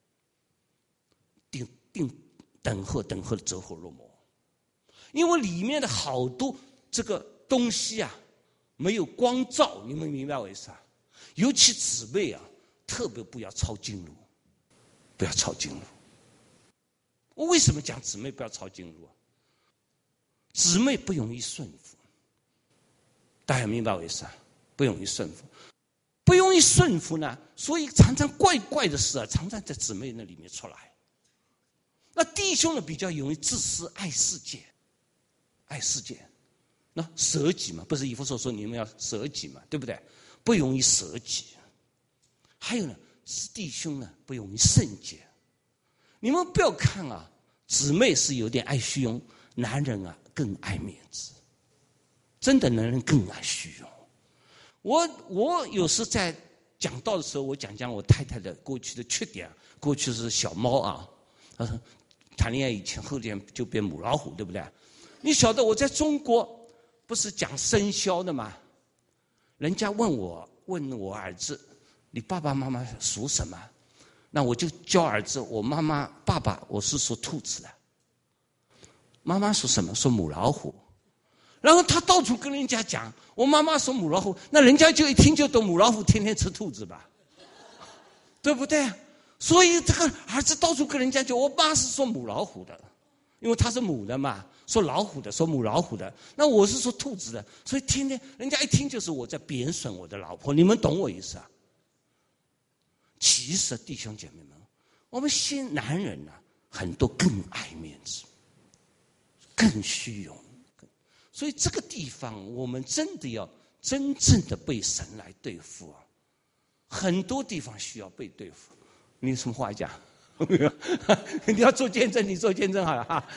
[SPEAKER 1] 定定等候等候的走火入魔。因为里面的好多这个东西啊，没有光照，你们明白我意思啊？尤其姊妹啊，特别不要抄经路，不要抄经路。我为什么讲姊妹不要抄经路啊？姊妹不容易顺服，大家明白我意思啊？不容易顺服，不容易顺服呢，所以常常怪怪的事啊，常常在姊妹那里面出来。那弟兄呢，比较容易自私，爱世界。爱世界，那舍己嘛，不是以弗所说你们要舍己嘛，对不对？不容易舍己。还有呢，弟兄呢不容易圣洁。你们不要看啊，姊妹是有点爱虚荣，男人啊更爱面子。真的，男人更爱虚荣。我我有时在讲道的时候，我讲讲我太太的过去的缺点。过去是小猫啊，谈恋爱以前后天就变母老虎，对不对？你晓得我在中国不是讲生肖的吗？人家问我问我儿子，你爸爸妈妈属什么？那我就教儿子，我妈妈爸爸我是属兔子的，妈妈属什么？属母老虎。然后他到处跟人家讲，我妈妈属母老虎，那人家就一听就懂，母老虎天天吃兔子吧，对不对？所以这个儿子到处跟人家讲，我妈是属母老虎的，因为她是母的嘛。说老虎的，说母老虎的，那我是说兔子的，所以天天人家一听就是我在贬损我的老婆，你们懂我意思啊？其实弟兄姐妹们，我们新男人呢、啊，很多更爱面子，更虚荣，所以这个地方我们真的要真正的被神来对付啊，很多地方需要被对付。你有什么话讲？你要做见证，你做见证好了哈。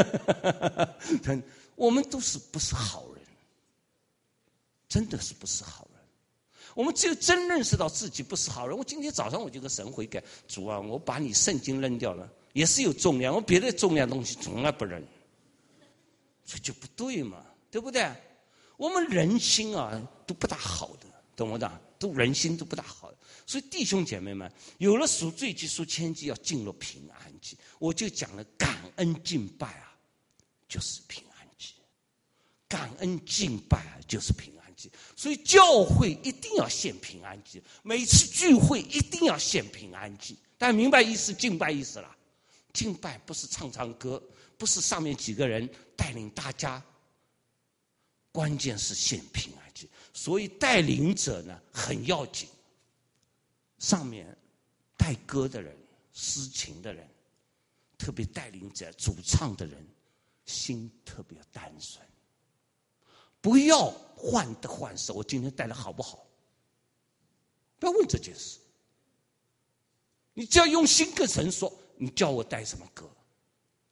[SPEAKER 1] 我们都是不是好人，真的是不是好人。我们只有真认识到自己不是好人。我今天早上我就跟神悔改，主啊，我把你圣经扔掉了，也是有重量，我别的重量东西从来不扔，这就不对嘛，对不对？我们人心啊都不大好的，懂不懂？都人心都不大好的。所以弟兄姐妹们，有了赎罪祭、赎愆祭，要进入平安祭。我就讲了，感恩敬拜啊，就是平安祭；感恩敬拜啊，就是平安祭。所以教会一定要献平安祭，每次聚会一定要献平安祭。大家明白意思？敬拜意思了。敬拜不是唱唱歌，不是上面几个人带领大家，关键是献平安祭。所以带领者呢很要紧。上面带歌的人、诗情的人，特别带领者、主唱的人，心特别单纯。不要患得患失，我今天带的好不好？不要问这件事。你只要用心跟神说，你叫我带什么歌，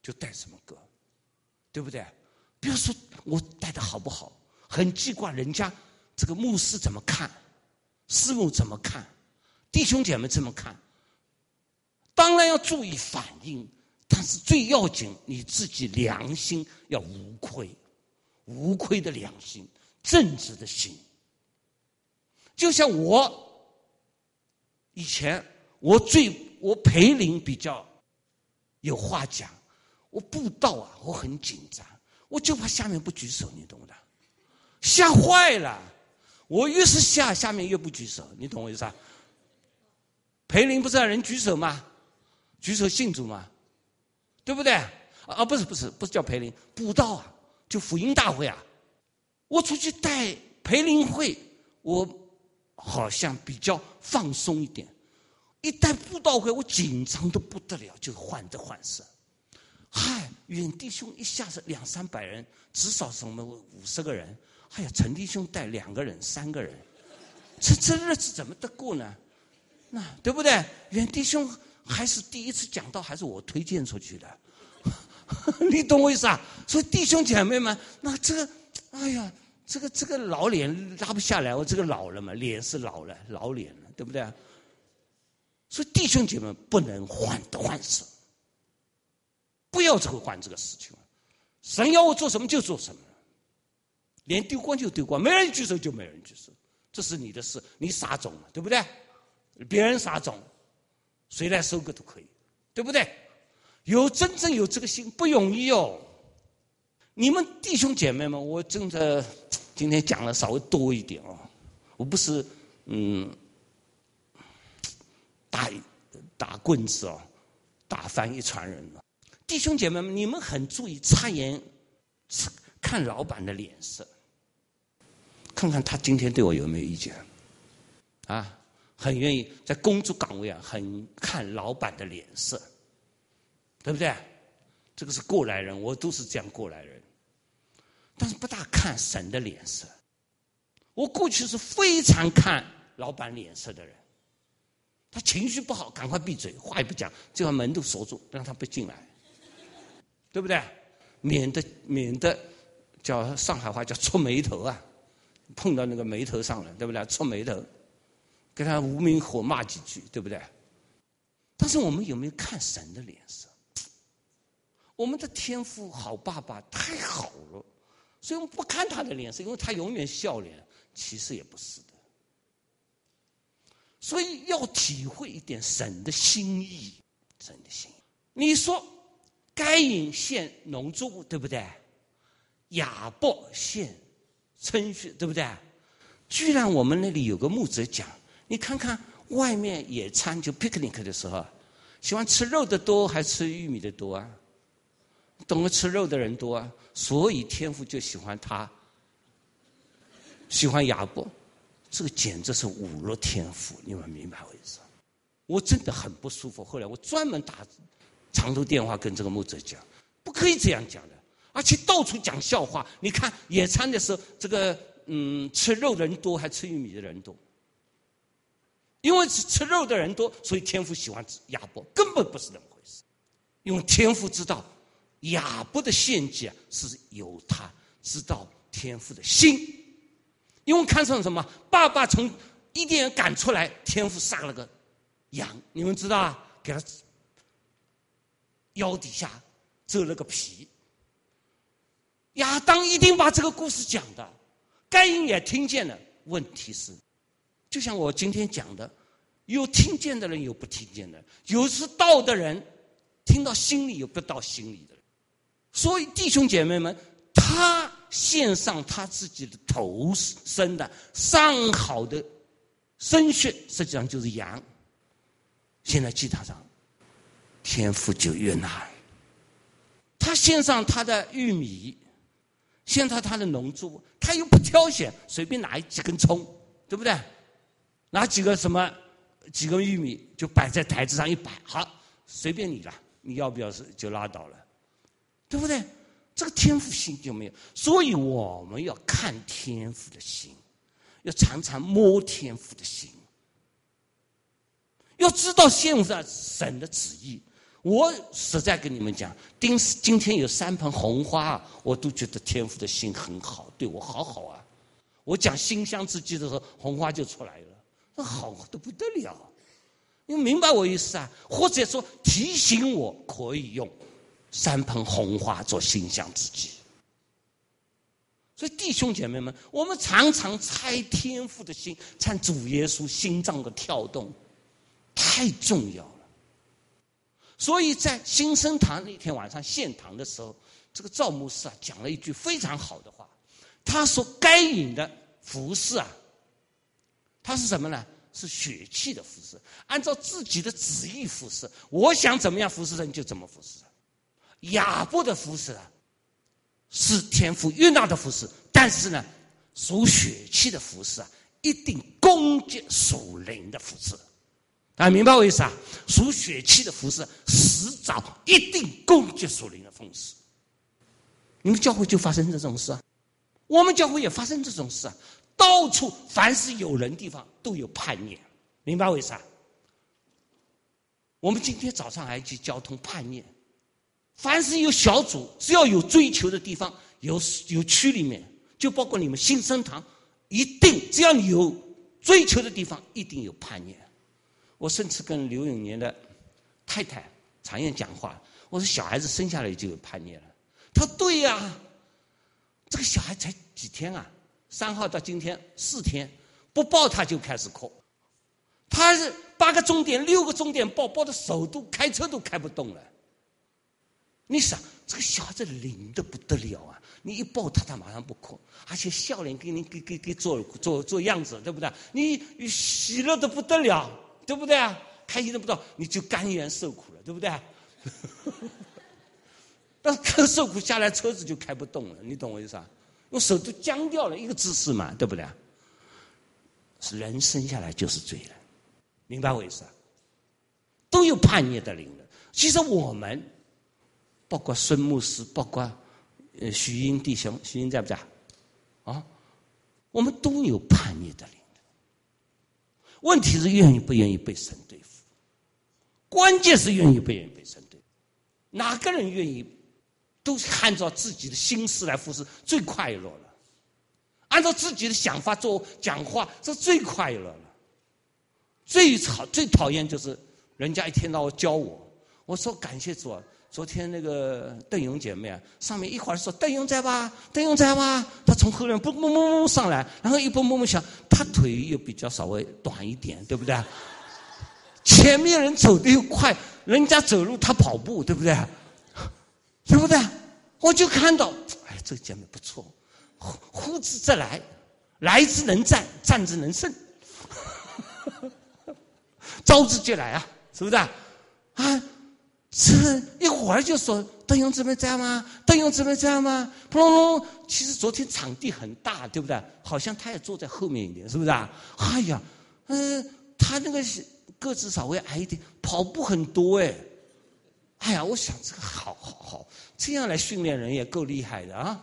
[SPEAKER 1] 就带什么歌，对不对？不要说我带的好不好，很奇怪，人家这个牧师怎么看，师母怎么看，弟兄姐妹怎么看？当然要注意反应，但是最要紧，你自己良心要无愧，无愧的良心，正直的心。就像我以前，我最我培灵比较有话讲，我布道啊，我很紧张，我就怕下面不举手，你懂的，吓坏了。我越是吓，下面越不举手，你懂我意思啊？培灵不是让人举手吗？举手信主吗？对不对？啊，不是不是不是叫培灵，布道啊，就福音大会啊。我出去带培灵会，我好像比较放松一点。一带布道会，我紧张的不得了，就患得患失。嗨，远弟兄一下子两三百人，至少是我们五十个人。哎呀，陈弟兄带两个人、三个人，这这日子怎么得过呢？那对不对？远弟兄还是第一次讲道，还是我推荐出去的，你懂我意思啊？所以弟兄姐妹们，那这个，哎呀，这个这个老脸拉不下来，我这个老了嘛，脸是老了，老脸了，对不对？所以弟兄姐妹不能患得患失，不要这个患这个事情。神要我做什么就做什么，连丢光就丢光，没人举手就没人举手，这是你的事，你撒种了，对不对？别人撒种，谁来收割都可以，对不对？有真正有这个心不容易哦。你们弟兄姐妹们，我真的今天讲的稍微多一点哦，我不是嗯打打棍子哦，打翻一船人了。弟兄姐妹们，你们很注意察言，看老板的脸色，看看他今天对我有没有意见啊？很愿意在工作岗位啊，很看老板的脸色，对不对？这个是过来人，我都是这样过来人，但是不大看神的脸色。我过去是非常看老板脸色的人，他情绪不好，赶快闭嘴，话也不讲，就把门都锁住，让他不进来，对不对？免得免得叫上海话叫戳眉头啊，碰到那个眉头上了，对不对？戳眉头。给他无名火骂几句，对不对？但是我们有没有看神的脸色？我们的天父好爸爸太好了，所以我们不看他的脸色，因为他永远笑脸。其实也不是的，所以要体会一点神的心意，神的心意。你说该隐献农作物，对不对？亚伯献称血，对不对？居然我们那里有个牧者讲，你看看外面野餐就 picnic 的时候，喜欢吃肉的多还是吃玉米的多啊？懂得吃肉的人多啊，所以天父就喜欢他，喜欢亚伯。这个简直是侮辱天父，你们明白我意思？我真的很不舒服。后来我专门打长途电话跟这个牧者讲，不可以这样讲的，而且到处讲笑话。你看野餐的时候，这个嗯吃肉的人多还吃玉米的人多？因为吃肉的人多，所以天父喜欢亚伯，根本不是那么回事。因为天父知道亚伯的献祭啊，是有他知道天父的心。因为看上什么？爸爸从伊甸园赶出来，天父杀了个羊，你们知道啊？给他腰底下遮了个皮。亚当一定把这个故事讲的，该隐也听见了。问题是，就像我今天讲的，有听见的人，有不听见的人，有是道的人听到心里，有不到心里的人。所以弟兄姐妹们，他献上他自己的头生的上好的生血，实际上就是羊。现在祭坛上，天父就悦纳。他献上他的玉米，献上他的农作物，他又不挑选，随便拿几根葱，对不对？拿几个什么几个玉米就摆在台子上一摆，好，随便你了，你要不要是就拉倒了，对不对？这个天父心就没有，所以我们要看天父的心，要常常摸天父的心，要知道现在神的旨意。 我实在跟你们讲，今今天有三盆红花，我都觉得天父的心很好，对我好好啊。我讲馨香之际的时候，红花就出来了，那好的不得了。你明白我意思啊？或者说提醒我可以用三盆红花做馨香之际。所以弟兄姐妹们，我们常常猜天父的心，猜主耶稣心脏的跳动，太重要了。所以在新生堂那天晚上献堂的时候，这个赵牧师啊讲了一句非常好的话。他说该隐的服事啊，他是什么呢？是血气的服事，按照自己的旨意服事，我想怎么样服事人就怎么服事。亚伯的服事啊，是天父悦纳的服事，但是呢，属血气的服事啊，一定攻击属灵的服事。大家明白我意思啊？属血气的服事，迟早一定攻击属灵的服事。你们教会就发生这种事啊，我们教会也发生这种事啊，到处凡是有人地方都有叛逆，明白我意思啊？我们今天早上还去交通叛逆，凡是有小组，只要有追求的地方，有有区里面，就包括你们新生堂，一定只要你有追求的地方，一定有叛逆。我甚至跟刘永年的太太常燕讲话，我说小孩子生下来就有叛逆了。他说对呀、啊，这个小孩才几天啊，三号到今天四天，不抱他就开始哭。他是八个钟点六个钟点抱，抱的手都开车都开不动了。你想这个小孩子灵的不得了啊，你一抱他他马上不哭，而且笑脸给你给给给做做做样子，对不对？你喜乐的不得了，对不对啊？开心的不得了，你就甘愿受苦了，对不对？但是受苦下来，车子就开不动了，你懂我意思啊？我手都僵掉了，一个姿势嘛，对不对？是人生下来就是罪人，明白我意思啊？都有叛逆的灵人。其实我们，包括孙牧师，包括呃徐英弟兄，徐英在不在？啊，我们都有叛逆的灵人。问题是愿意不愿意被神对付，关键是愿意不愿意被神对付。哪个人愿意？都是按照自己的心思来服侍，最快乐了。按照自己的想法做讲话，这最快乐了。最讨最讨厌就是人家一天到晚教我，我说感谢主啊，昨天那个邓勇姐妹啊，上面一会儿说邓勇在吧，邓勇在吧，她从后面蹦蹦蹦蹦上来，然后一蹦蹦蹦响，她腿又比较稍微短一点，对不对？前面人走得又快，人家走路她跑步，对不对？对不对？我就看到，哎，这个姐妹不错，呼之则来，来之能战，战之能胜，招之即来啊，是不是啊？啊，这一会儿就说邓勇姊妹在吗？邓勇姊妹在吗？扑隆隆，其实昨天场地很大，对不对？好像他也坐在后面一点，是不是啊？哎呀，嗯、呃，他那个个子稍微矮一点，跑步很多哎。哎呀，我想这个好好好，这样来训练人也够厉害的啊！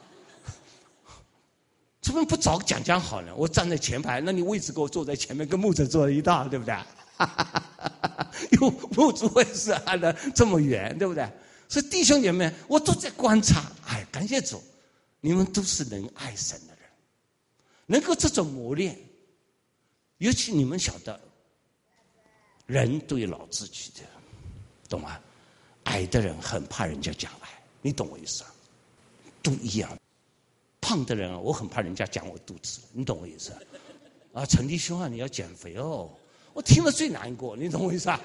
[SPEAKER 1] 怎么不早讲讲好呢？我站在前排，那你位置给我坐在前面，跟牧者坐了一道，对不对？又牧者位置按的这么远，对不对？所以弟兄姐妹，我都在观察。哎，感谢主，你们都是能爱神的人，能够这种磨练，尤其你们晓得，人都有老自己的，懂吗？矮的人很怕人家讲矮，你懂我意思啊？都一样。胖的人啊，我很怕人家讲我肚子，你懂我意思啊？啊，陈弟兄啊，你要减肥哦，我听了最难过，你懂我意思啊？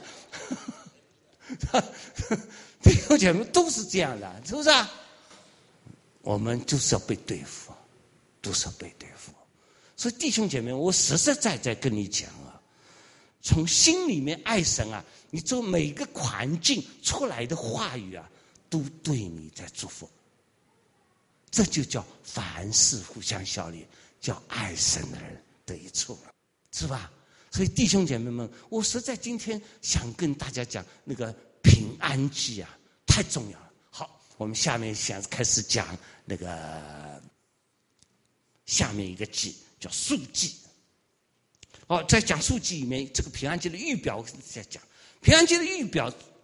[SPEAKER 1] 弟兄姐妹都是这样的，是不是啊？我们就是要被对付，都是要被对付。所以弟兄姐妹，我实实在在跟你讲啊，从心里面爱神啊，你做每个环境出来的话语啊，都对你在祝福。这就叫凡事互相效力，叫爱神的人得益处了，是吧？所以弟兄姐妹们，我实在今天想跟大家讲那个平安祭啊，太重要了。好，我们下面想开始讲那个下面一个祭叫赎祭。好，在讲赎祭里面，这个平安祭的预表在讲平安祭的预表，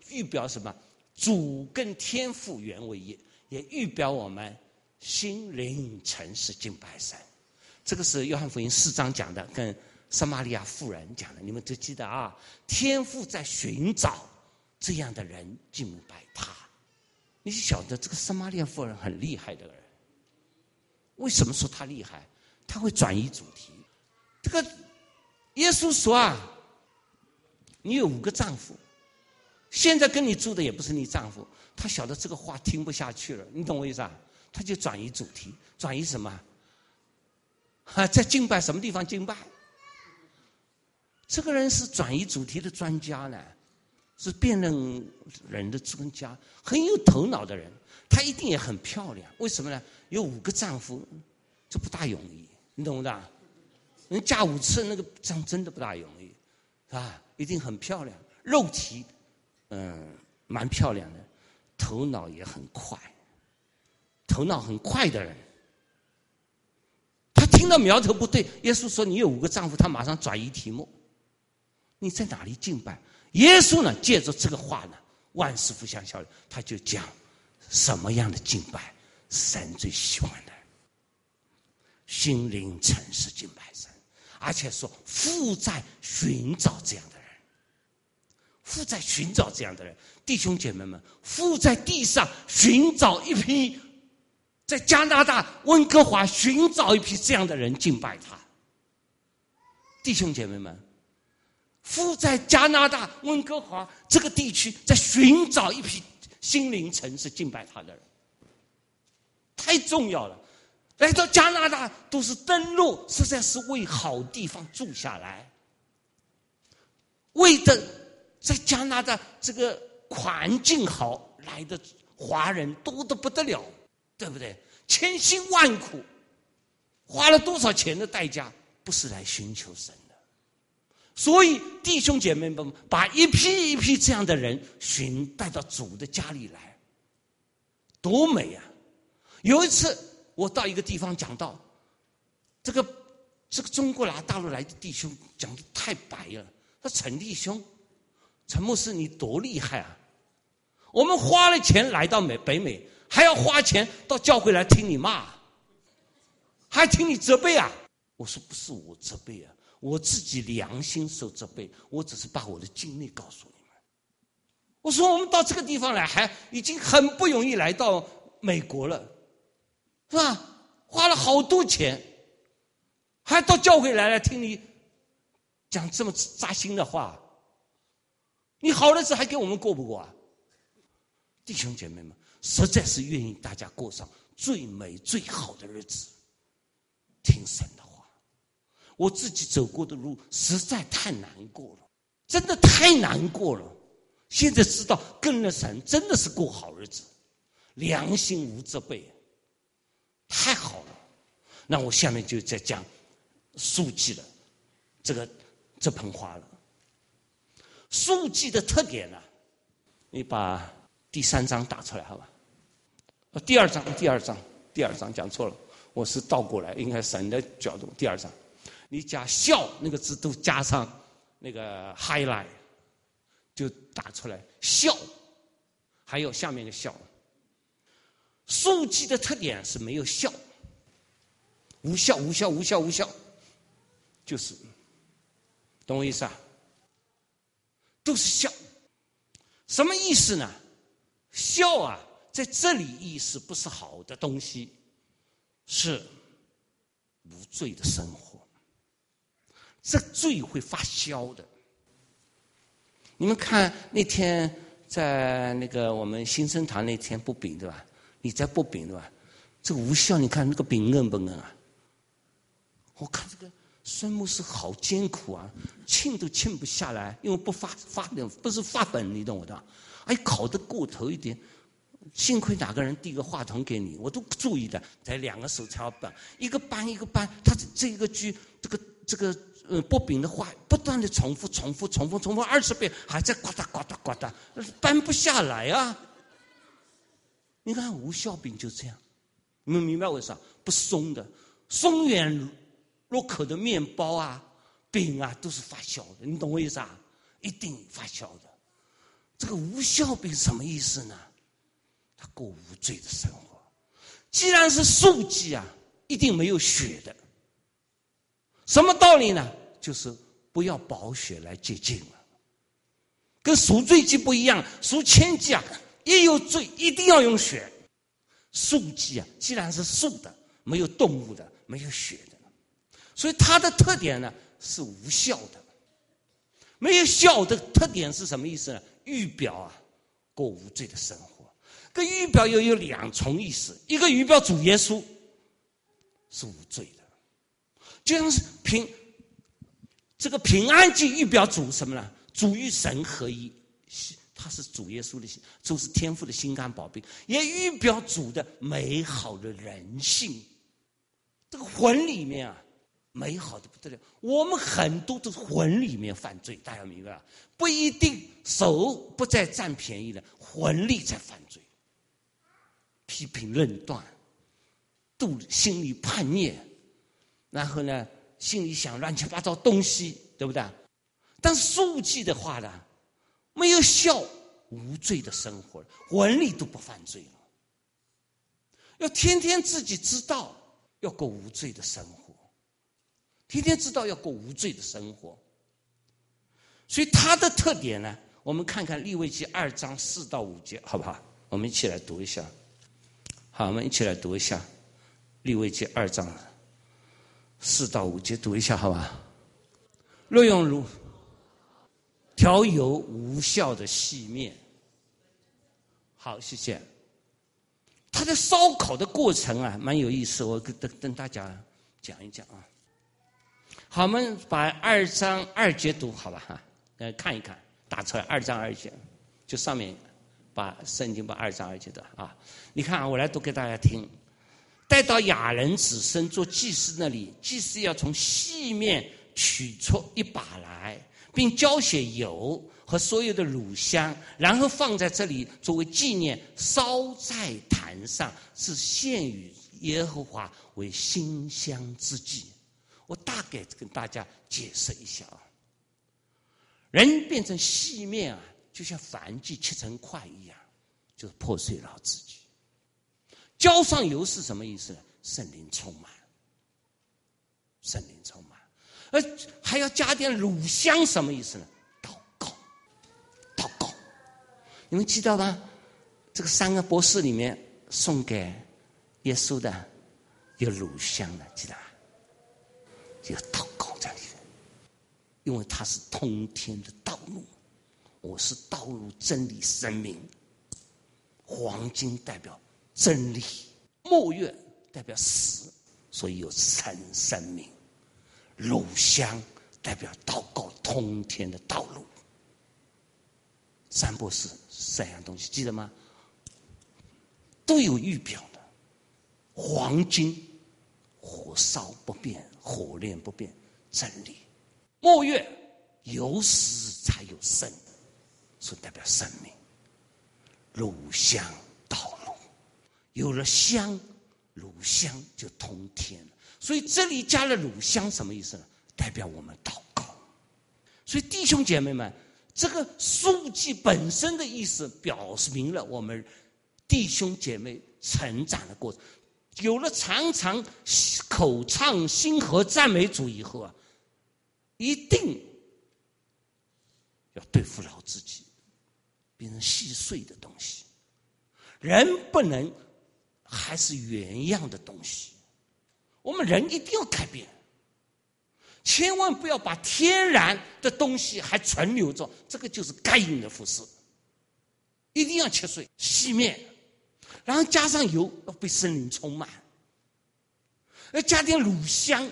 [SPEAKER 1] 预表什么？主跟天父原为一，也预表我们心灵诚实敬拜神。这个是约翰福音四章讲的，跟撒玛利亚妇人讲的，你们都记得啊。天父在寻找这样的人敬拜他。你晓得这个撒玛利亚妇人很厉害的人，为什么说他厉害？他会转移主题。这个耶稣说啊，你有五个丈夫，现在跟你住的也不是你丈夫。他晓得这个话听不下去了，你懂我意思啊？他就转移主题。转移什么？啊，在敬拜什么地方敬拜？这个人是转移主题的专家呢，是辩论人的专家，很有头脑的人。她一定也很漂亮，为什么呢？有五个丈夫，这不大容易，你懂不懂？人嫁五次那个这样真的不大容易，是吧？一定很漂亮，肉体嗯蛮漂亮的，头脑也很快，头脑很快的人。他听到苗头不对，耶稣说你有五个丈夫，他马上转移题目。你在哪里敬拜？耶稣呢，借着这个话呢，万事互相效力，他就讲什么样的敬拜神最喜欢的，心灵诚实敬拜神，而且说父在寻找这样的人，父在寻找这样的人。弟兄姐妹们，父在地上寻找一批，在加拿大温哥华寻找一批这样的人敬拜他。弟兄姐妹们，父在加拿大温哥华这个地区在寻找一批心灵诚实敬拜他的人，太重要了。来到加拿大都是登陆，实在是为好地方住下来，为的在加拿大这个环境好来的华人多得不得了，对不对？千辛万苦花了多少钱的代价，不是来寻求神的。所以弟兄姐妹们，把一批一批这样的人寻带到主的家里来，多美啊！有一次我到一个地方讲道，这个这个中国来大陆来的弟兄讲的太白了，说陈弟兄，陈牧师你多厉害啊！我们花了钱来到美北美，还要花钱到教会来听你骂，还听你责备啊！我说不是我责备啊，我自己良心受责备，我只是把我的经历告诉你们。我说我们到这个地方来，还已经很不容易来到美国了，是吧？花了好多钱，还到教会来来听你讲这么扎心的话，你好日子还给我们过不过啊？弟兄姐妹们，实在是愿意大家过上最美最好的日子，听神的话。我自己走过的路实在太难过了，真的太难过了。现在知道跟了神真的是过好日子，良心无责备，太好了。那我下面就在讲书记的这个这盆花了。书记的特点呢，你把第三章打出来好吧？第二章，第二章，第二章讲错了，我是倒过来，应该神的角度。第二章，你加笑那个字都加上那个 highlight， 就打出来笑，还有下面的笑。书记的特点是没有笑，无效，无效，无效，无效，就是懂我意思啊？都是笑，什么意思呢？笑啊，在这里意思不是好的东西，是无罪的生活。这罪会发酵的。你们看那天在那个我们新生堂那天剥饼对吧？你在剥饼对吧？这个无效，你看那个饼硬不硬啊？我看这个孙牧师好艰苦啊，庆都庆不下来，因为不发发的不是发本，你懂我的？哎，烤得过头一点，幸亏哪个人递个话筒给你，我都注意的，在两个手才要搬，一个搬一个搬，他这一个句这个这个呃剥饼的话不断的重复重复重复重复二十遍，还在呱嗒呱嗒呱嗒，搬不下来啊！你看无效饼就这样，你们明白为啥？不松的，松远入口的面包啊、饼啊都是发酵的，你懂我意思啊？一定发酵的。 这个无酵饼什么意思呢？他过无罪的生活。既然是素祭啊，一定没有血的。什么道理呢？就是不要宝血来洁净了。跟赎罪祭不一样，赎愆祭啊，也有罪，一定要用血。素祭啊，既然是素的，没有动物的，没有血的，所以它的特点呢是无酵的。没有酵的特点是什么意思呢？预表啊，过无罪的生活。跟预表又有两重意思，一个预表主耶稣是无罪的，就像是平这个平安祭预表主什么呢？主与神合一，他是主耶稣的心，主是天父的心肝宝贝，也预表主的美好的人性。这个魂里面啊，美好的不得了。我们很多都是魂里面犯罪，大家明白吧？不一定手不再占便宜了，魂里在犯罪，批评论断，肚心里叛逆，然后呢，心里想乱七八糟东西，对不对？但是素祭的话呢，没有酵，无罪的生活，魂里都不犯罪了。要天天自己知道，要过无罪的生活。天天知道要过无罪的生活，所以它的特点呢，我们看看利未记二章四到五节，好不好？我们一起来读一下。好，我们一起来读一下利未记二章四到五节，读一下，好吧？若用如调油无酵的细面，好，谢谢。它的烧烤的过程啊，蛮有意思，我跟跟大家讲一讲啊。好，我们把二章二节读好吧哈，呃，看一看，打出来二章二节，就上面把圣经把二章二节的啊，你看啊，我来读给大家听。带到亚人子孙做祭司那里，祭司要从细面取出一把来，并浇血油和所有的乳香，然后放在这里作为纪念，烧在坛上，是献与耶和华为馨香之祭。我大概跟大家解释一下啊，人变成细面啊，就像燔祭切成块一样，就是破碎了自己。浇上油是什么意思呢？圣灵充满，圣灵充满，而还要加点乳香，什么意思呢？祷告，祷告。你们记得吗？这个三个博士里面送给耶稣的有乳香的，记得吗？有祷告在里面，因为它是通天的道路，我是道路、真理、生命。黄金代表真理，墨月代表死，所以有生生命。乳香代表祷告通天的道路。三博士三样东西记得吗？都有预表的。黄金火烧不变，火炼不变，真理。墨月有死才有生，所以代表生命。乳香道路，有了香，乳香就通天了。所以这里加了乳香什么意思呢？代表我们祷告。所以弟兄姐妹们，这个书记本身的意思表明了我们弟兄姐妹成长的过程。有了常常口唱心和赞美主以后啊，一定要对付牢自己，变成细碎的东西。人不能还是原样的东西，我们人一定要改变，千万不要把天然的东西还存留着，这个就是该隐的服饰。一定要切碎细面，然后加上油，要被圣灵充满，要加点乳香，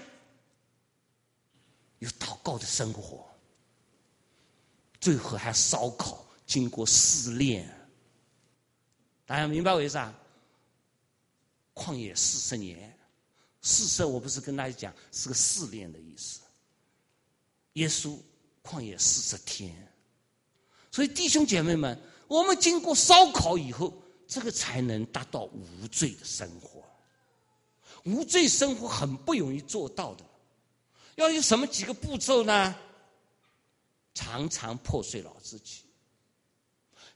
[SPEAKER 1] 有祷告的生活，最后还烧烤，经过试炼。大家明白我意思啊？旷野四十年，四十我不是跟大家讲是个试炼的意思。耶稣旷野四十天，所以弟兄姐妹们，我们经过烧烤以后，这个才能达到无罪的生活。无罪生活很不容易做到的，要有什么几个步骤呢？常常破碎了自己，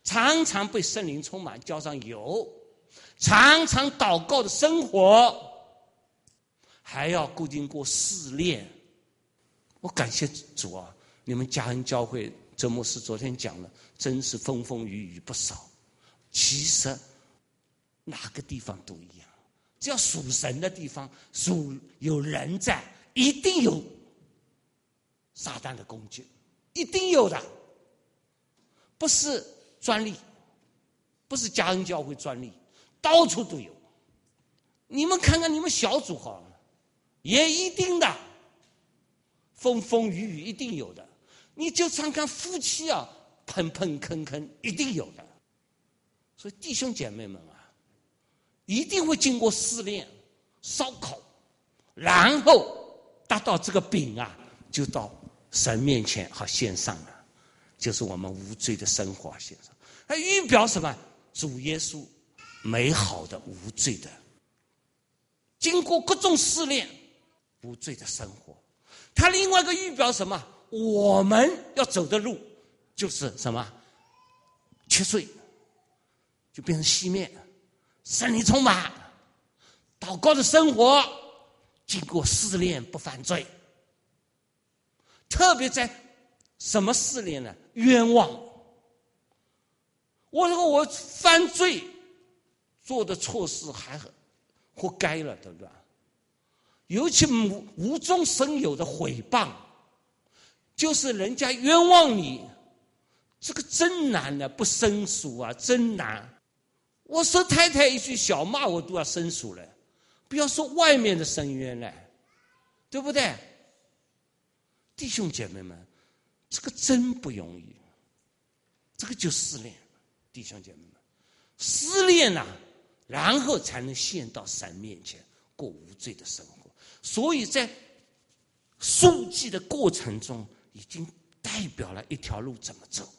[SPEAKER 1] 常常被圣灵充满，浇上油，常常祷告的生活，还要固定过试炼。我感谢主啊，你们嘉恩教会周牧师昨天讲了，真是风风雨雨不少。其实哪个地方都一样，只要属神的地方，属有人在，一定有撒旦的攻击，一定有的，不是专利，不是嘉恩教会专利，到处都有。你们看看你们小组好了，也一定的，风风雨雨一定有的。你就常看夫妻啊，喷喷坑坑，一定有的。所以弟兄姐妹们啊，一定会经过试炼、烧烤，然后达到这个饼啊，就到神面前好献上了，就是我们无罪的生活献上。它预表什么？主耶稣美好的无罪的，经过各种试炼，无罪的生活。它另外一个预表什么？我们要走的路就是什么？切碎，就变成熄灭，圣灵充满，祷告的生活，经过试炼不犯罪。特别在什么试炼呢？冤枉。我说我犯罪做的错事还活该了，对不对？尤其无无中生有的毁谤，就是人家冤枉你，这个真难呢，不申诉啊，真难。我说太太一句小骂我都要申诉了，不要说外面的深渊了，对不对？弟兄姐妹们，这个真不容易，这个就试炼，弟兄姐妹们，试炼啊，然后才能献到神面前过无罪的生活。所以在赎祭的过程中，已经代表了一条路怎么走。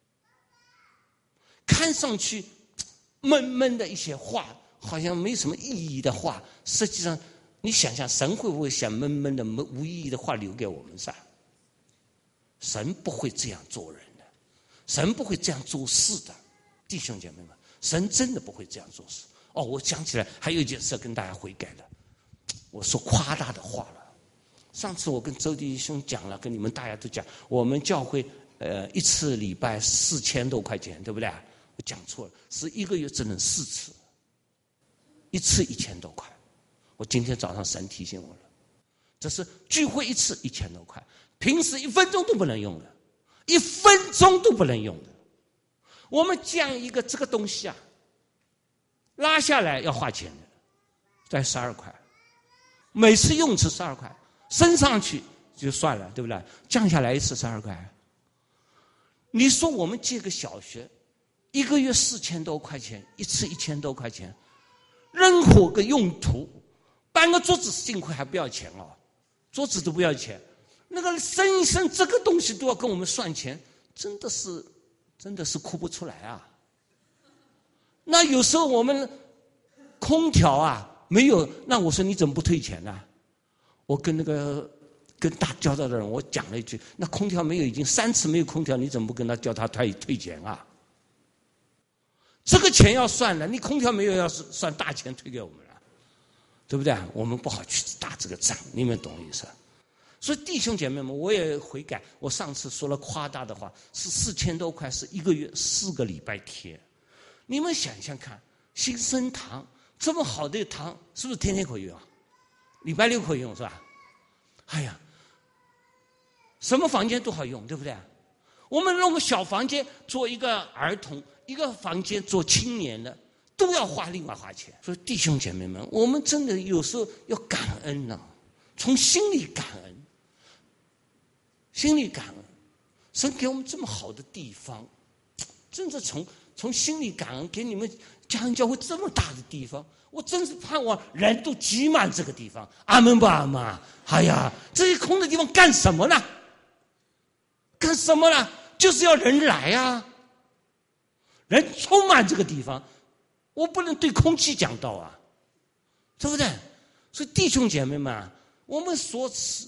[SPEAKER 1] 看上去闷闷的一些话，好像没什么意义的话，实际上你想想，神会不会想闷闷的无意义的话留给我们噻？神不会这样做人的，神不会这样做事的，弟兄姐妹们，神真的不会这样做事。哦，我想起来还有一件事跟大家悔改了，我说夸大的话了。上次我跟周弟兄讲了，跟你们大家都讲，我们教会呃一次礼拜四千多块钱，对不对？我讲错了，是一个月只能四次，一次一千多块。我今天早上神提醒我了，这是聚会一次一千多块，平时一分钟都不能用的，一分钟都不能用的。我们将一个这个东西啊，拉下来要花钱的，在十二块，每次用次十二块，升上去就算了，对不对？降下来一次十二块。你说我们借个小学，一个月四千多块钱，一次一千多块钱，任何个用途，搬个桌子幸亏还不要钱哦，桌子都不要钱，那个生一生这个东西都要跟我们算钱，真的是真的是哭不出来啊。那有时候我们空调啊没有，那我说你怎么不退钱呢？我跟那个跟打交道的人我讲了一句，那空调没有，已经三次没有空调，你怎么不跟他叫他退退钱啊？这个钱要算了，你空调没有要算大钱退给我们了，对不对？我们不好去打这个仗，你们懂意思？所以弟兄姐妹们，我也悔改，我上次说了夸大的话，是四千多块，是一个月四个礼拜天。你们想想看，新生堂这么好的堂，是不是天天可以用？礼拜六可以用是吧？哎呀，什么房间都好用，对不对？我们弄个小房间做一个儿童，一个房间做青年的，都要花另外花钱。所以弟兄姐妹们，我们真的有时候要感恩呢、啊，从心里感恩，心里感恩，神给我们这么好的地方，真的从从心里感恩，给你们嘉恩教会这么大的地方，我真是盼望人都挤满这个地方。阿门吧，阿门。哎呀，这些空的地方干什么呢？干什么呢？就是要人来啊，人充满这个地方，我不能对空气讲道啊，对不对？所以弟兄姐妹们啊，我们所此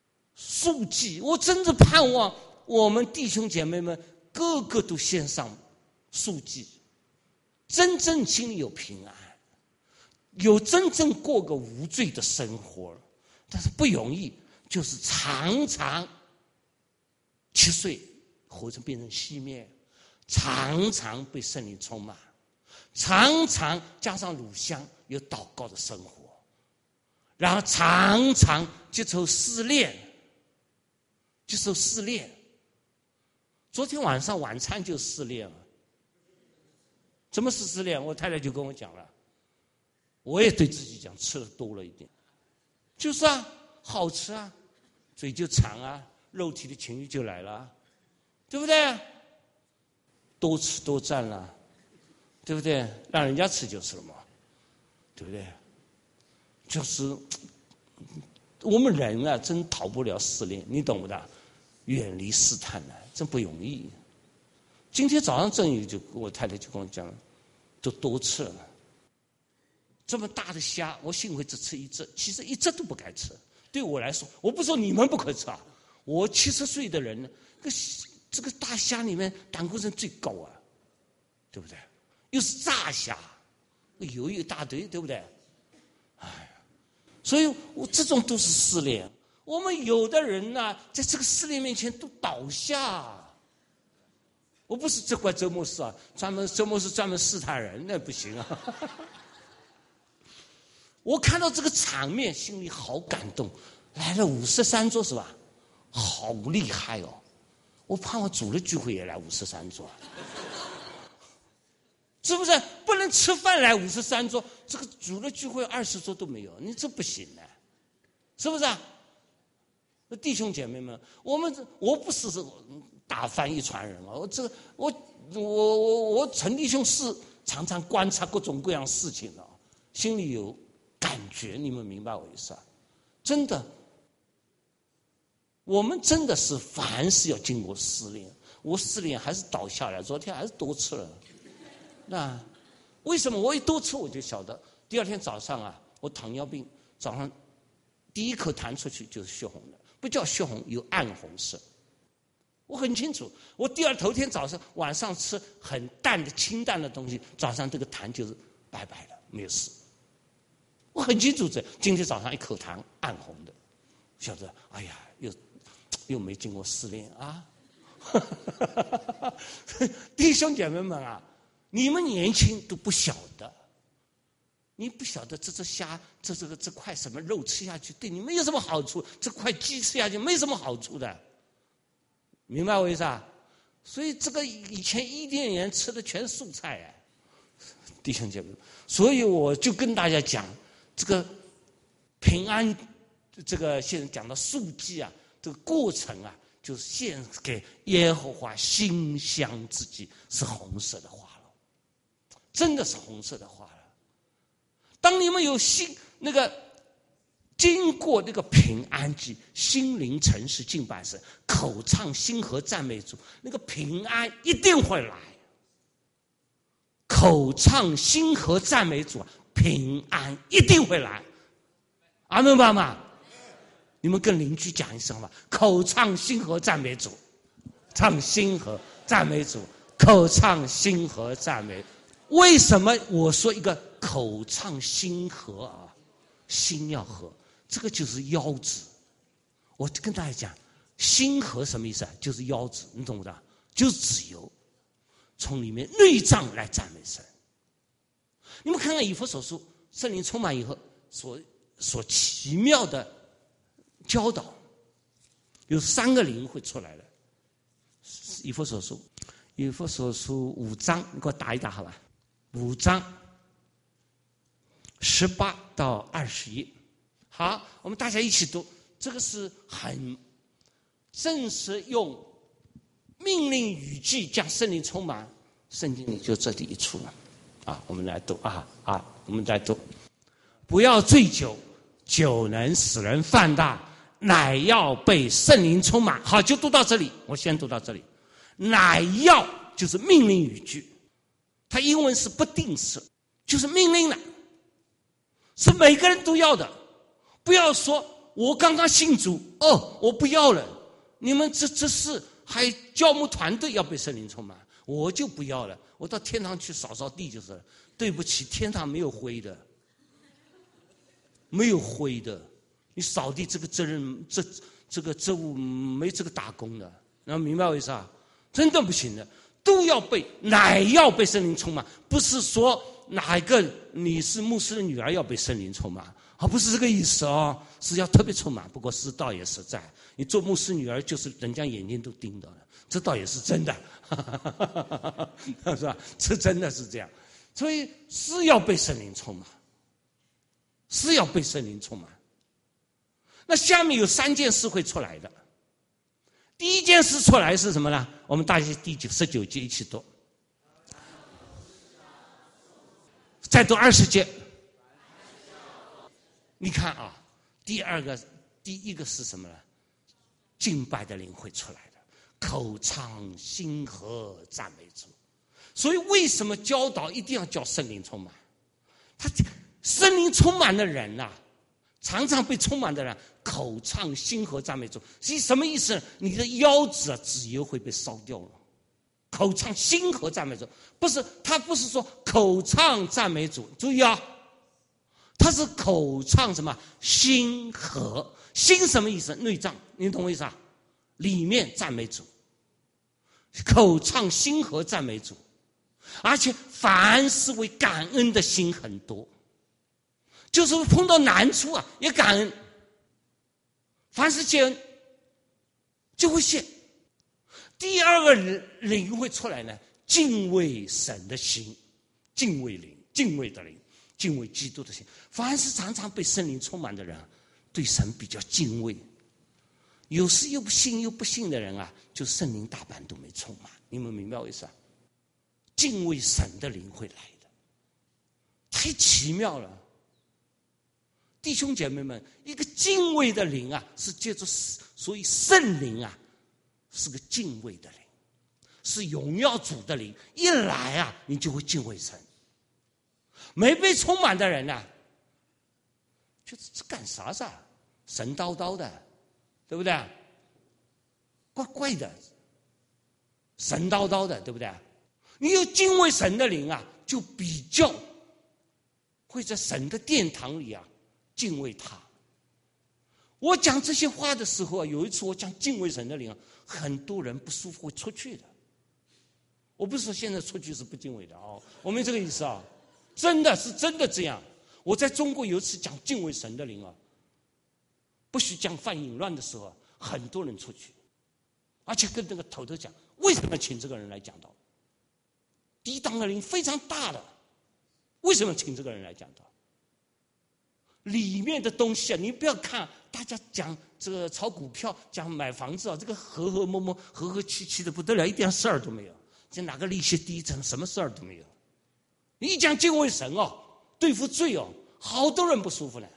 [SPEAKER 1] 赎祭，我真的盼望我们弟兄姐妹们个个都献上书记，真正心里有平安，有真正过个无罪的生活，但是不容易，就是常常七岁活成变成熄灭，常常被圣灵充满，常常加上乳香有祷告的生活，然后常常接受试炼，接受试炼。昨天晚上晚餐就试炼了。怎么是试炼？我太太就跟我讲了，我也对自己讲，吃的多了一点，就是啊，好吃啊，嘴就馋啊，肉体的情欲就来了，对不对？多吃多占了，对不对？让人家吃就是了嘛，对不对？就是我们人啊，真逃不了试炼，你懂不懂？远离试探呢，真不容易。今天早上正宇就我太太就跟我讲了，都多吃了，这么大的虾，我幸亏只吃一只，其实一只都不该吃。对我来说，我不说你们不可吃啊，我七十岁的人，这个这个大虾里面胆固醇最高啊，对不对？又是炸虾，油一大堆，对不对？哎，所以我这种都是试炼。我们有的人呢、啊，在这个试炼面前都倒下。我不是责怪周牧师啊，专门周牧师专门试探人，那不行啊。我看到这个场面，心里好感动。来了五十三桌是吧？好厉害哦！我盼望主的聚会也来五十三桌，是不是？不能吃饭来五十三桌，这个主的聚会二十桌都没有，你这不行的，是不是啊？弟兄姐妹们，我们我不是打翻一船人啊！我这个我我我我陈弟兄是常常观察各种各样事情的，心里有感觉，你们明白我意思啊？真的，我们真的是凡事要经过试炼。我试炼还是倒下来，昨天还是多吃了。那为什么我一多吃我就晓得？第二天早上啊，我糖尿病，早上第一口弹出去就是血红的。不叫血红，有暗红色。我很清楚，我第二头天早上晚上吃很淡的清淡的东西，早上这个痰就是白白的，没有事。我很清楚这，今天早上一口痰暗红的，晓得，哎呀，又又没经过试炼啊。弟兄姐妹们啊，你们年轻都不晓得。你不晓得这只虾，这这个这块什么肉吃下去对你没有什么好处，这块鸡吃下去没什么好处的，明白我意思啊？所以这个以前伊甸园吃的全是素菜啊，弟兄姐妹，所以我就跟大家讲，这个平安，这个现在讲到素祭啊，这个过程啊，就是献给耶和华馨香之祭，是红色的花了，真的是红色的花了。当你们有心那个经过那个平安祭，心灵诚实敬拜神，口唱心和赞美主，那个平安一定会来。口唱心和赞美主，平安一定会来。阿门爸妈，你们跟邻居讲一声吧，口唱心和赞美主，唱心和赞美主，口唱心和赞美。为什么我说一个口唱心和啊？心要和，这个就是腰子。我跟大家讲，心和什么意思啊？就是腰子，你懂不懂？就是自由，从里面内脏来赞美神。你们看看以弗所书，圣灵充满以后所所奇妙的教导，有三个灵会出来的。以弗所书，以弗所书五章，你给我打一打好吧？五章十八到二十一，好，我们大家一起读。这个是很正式用命令语句将圣灵充满，圣经里就这里一处了啊。我们来读啊啊，我们来读。不要醉酒，酒能使人犯大，乃要被圣灵充满。好，就读到这里，我先读到这里。乃要就是命令语句。它英文是不定式，就是命令了，是每个人都要的。不要说我刚刚信主，哦，我不要了。你们这这是还教牧团队要被圣灵充满，我就不要了，我到天堂去扫扫地就是了。对不起，天堂没有灰的，没有灰的，你扫地这个责任，这这个职务没这个打工的，然后明白我意思啊？真的不行的，都要被，乃要被圣灵充满，不是说哪一个你是牧师的女儿要被圣灵充满，啊，不是这个意思哦，是要特别充满。不过是倒也实在，你做牧师女儿就是人家眼睛都盯到了，这倒也是真的，是吧？这真的是这样，所以是要被圣灵充满，是要被圣灵充满。那下面有三件事会出来的。第一件事出来是什么呢？我们大家第九十九节一起读，再读二十节。你看啊，第二个、第一个是什么呢？敬拜的灵会出来的，口唱心和赞美主。所以为什么教导一定要叫圣灵充满？他圣灵充满的人啊，常常被充满的人，口唱心和赞美主，是什么意思呢？你的腰子啊，脂油会被烧掉了。口唱心和赞美主，不是他不是说口唱赞美主，注意啊，他是口唱什么心和，心什么意思？内脏，你懂我意思啊？里面赞美主，口唱心和赞美主，而且凡事为感恩的心很多。就是碰到难处啊，也感恩。凡是谢恩，就会谢。第二个灵会出来呢，敬畏神的心，敬畏灵，敬畏的灵，敬畏基督的心。凡是常常被圣灵充满的人，对神比较敬畏。有时又不信又不信的人啊，就圣灵大半都没充满。你们明白我意思啊？敬畏神的灵会来的，太奇妙了。弟兄姐妹们，一个敬畏的灵啊，是借助，所以圣灵啊，是个敬畏的灵，是荣耀主的灵。一来啊，你就会敬畏神。没被充满的人啊，就是这干啥子啊？神叨叨的，对不对？怪怪的，神叨叨的，对不对？你有敬畏神的灵啊，就比较会在神的殿堂里啊敬畏他。我讲这些话的时候啊，有一次我讲敬畏神的灵啊，很多人不舒服会出去的。我不是说现在出去是不敬畏的哦，我没这个意思啊，真的是真的这样。我在中国有一次讲敬畏神的灵啊，不许讲犯淫乱的时候啊，很多人出去，而且跟那个头头讲，为什么请这个人来讲道？抵挡的灵非常大的，为什么请这个人来讲道？里面的东西啊，你不要看大家讲这个炒股票、讲买房子啊，这个和和睦睦、和和气气的不得了，一点事儿都没有。这哪个利息低，怎什么事儿都没有。你一讲敬畏神哦，对付罪哦，好多人不舒服了，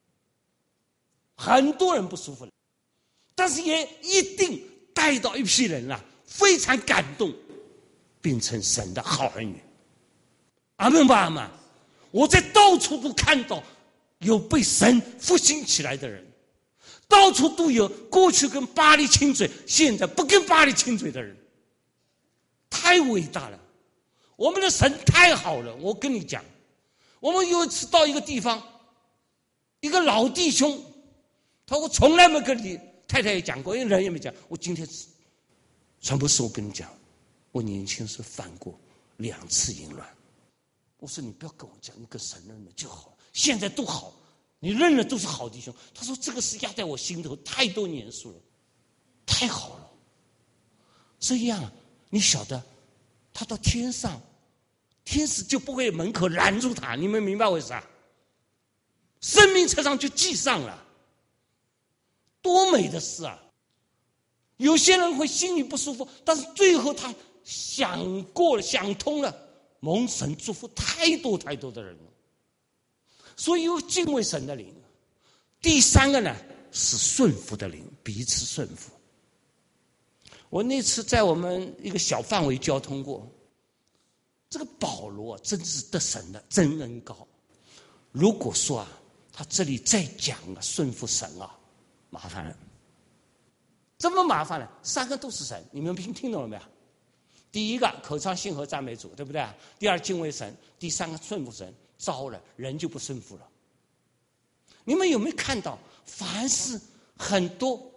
[SPEAKER 1] 很多人不舒服了。但是也一定带到一批人啊，非常感动，变成神的好儿女。阿门吧，阿门。我在到处都看到有被神复兴起来的人，到处都有过去跟巴黎亲嘴，现在不跟巴黎亲嘴的人，太伟大了。我们的神太好了，我跟你讲，我们有一次到一个地方，一个老弟兄，他说我从来没跟你太太也讲过，因为人也没讲。我今天全部是我跟你讲，我年轻时犯过两次淫乱。我说你不要跟我讲，你跟神认了就好了，现在都好，你认了都是好弟兄。他说这个是压在我心头太多年数了，太好了。这样你晓得，他到天上，天使就不会门口拦住他，你们明白我意思啊？生命册上就记上了，多美的事啊！有些人会心里不舒服，但是最后他想过了，想通了，蒙神祝福太多太多的人了。所以有敬畏神的灵。第三个呢是顺服的灵，彼此顺服。我那次在我们一个小范围交通过，这个保罗啊，真是得神的真恩高。如果说啊，他这里再讲啊顺服神啊，麻烦了。 这么麻烦呢？三个都是神，你们听听懂了没有？第一个口唱信和赞美主，对不对？第二敬畏神，第三个顺服神。糟了，人就不顺服了。你们有没有看到，凡是很多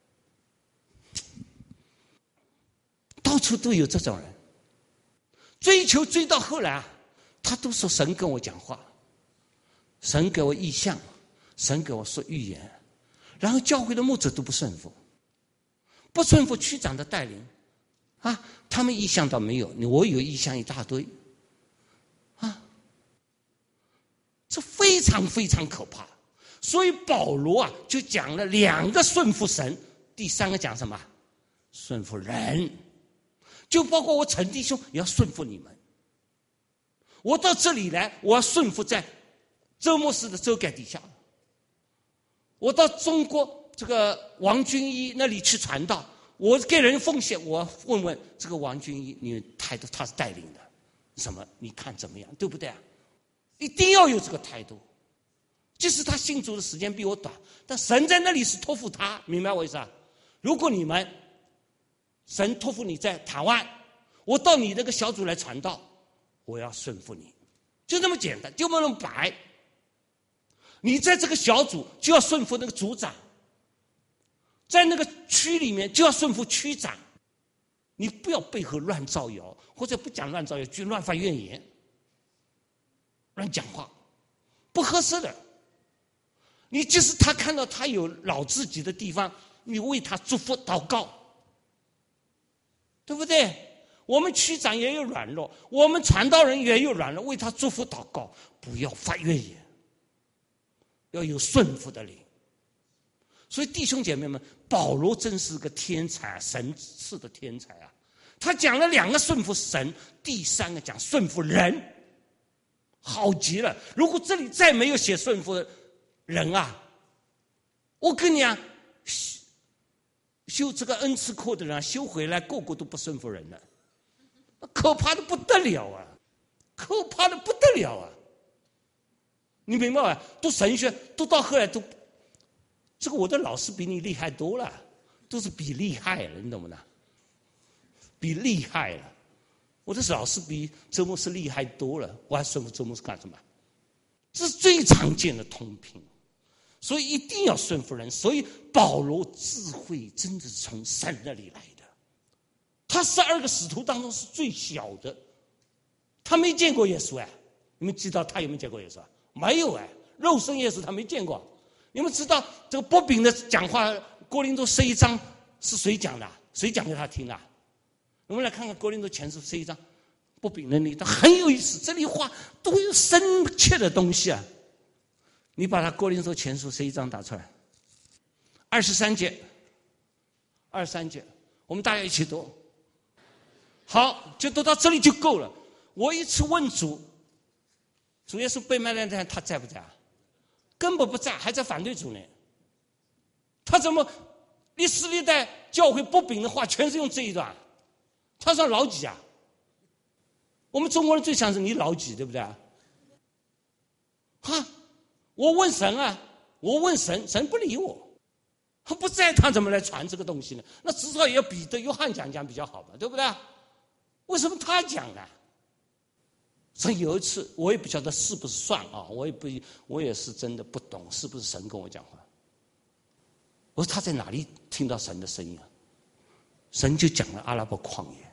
[SPEAKER 1] 到处都有这种人，追求追到后来啊，他都说神跟我讲话，神给我意象，神给我说预言，然后教会的牧者都不顺服，不顺服区长的带领啊，他们意象倒没有，我有意象一大堆啊，这非常非常可怕。所以保罗啊就讲了两个顺服神，第三个讲什么？顺服人，就包括我陈弟兄也要顺服你们。我到这里来，我要顺服在周牧师的周改底下。我到中国这个王军一那里去传道，我给人奉献，我问问这个王军一，你态度他是带领的，什么？你看怎么样？对不对啊？一定要有这个态度。即使他信主的时间比我短，但神在那里是托付他，明白我意思啊？如果你们神托付你在台湾，我到你那个小组来传道，我要顺服你，就这么简单，就那么白。你在这个小组就要顺服那个组长，在那个区里面就要顺服区长，你不要背后乱造谣，或者不讲乱造谣，就乱发怨言，乱讲话，不合适的。你即使他看到他有老自己的地方，你为他祝福祷告，对不对？我们区长也有软弱，我们传道人也有软弱，为他祝福祷告，不要发怨言，要有顺服的灵。所以弟兄姐妹们，保罗真是个天才，神赐的天才啊！他讲了两个顺服神，第三个讲顺服人，好极了。如果这里再没有写顺服的人啊，我跟你讲，修修这个恩赐课的人、啊、修回来个个都不顺服人了，可怕的不得了啊，可怕的不得了啊！你明白吗？读神学读到后来都，这个我的老师比你厉害多了，都是比厉害了，你懂不懂？比厉害了，我的老师比周牧师厉害多了，我还顺服周牧师干什么？这是最常见的通病。所以一定要顺服人，所以保罗智慧真的是从神那里来的。他十二个使徒当中是最小的，他没见过耶稣哎，你们知道他有没有见过耶稣啊？没有哎，肉身耶稣他没见过。你们知道这个波饼的讲话，哥林多十一章是谁讲的？谁讲给他听的？我们来看看哥林多前书十一章，波饼的那一段很有意思，这里话都有深切的东西啊。你把他哥林多前书十一章打出来，二十三节，二十三节，我们大家一起读。好，就读到这里就够了。我一次问主，主耶稣被卖那天他在不在啊？根本不在，还在反对主呢。他怎么历史历代教会不秉的话，全是用这一段？他算老几啊？我们中国人最想是你老几，对不对啊？哈。我问神啊，我问神，神不理我，他不在，他怎么来传这个东西呢？那至少也要彼得、约翰讲讲比较好吧，对不对？为什么他讲呢？所以有一次，我也不晓得是不是算啊，我也不，我也是真的不懂是不是神跟我讲话。我说他在哪里听到神的声音啊？神就讲了阿拉伯旷野，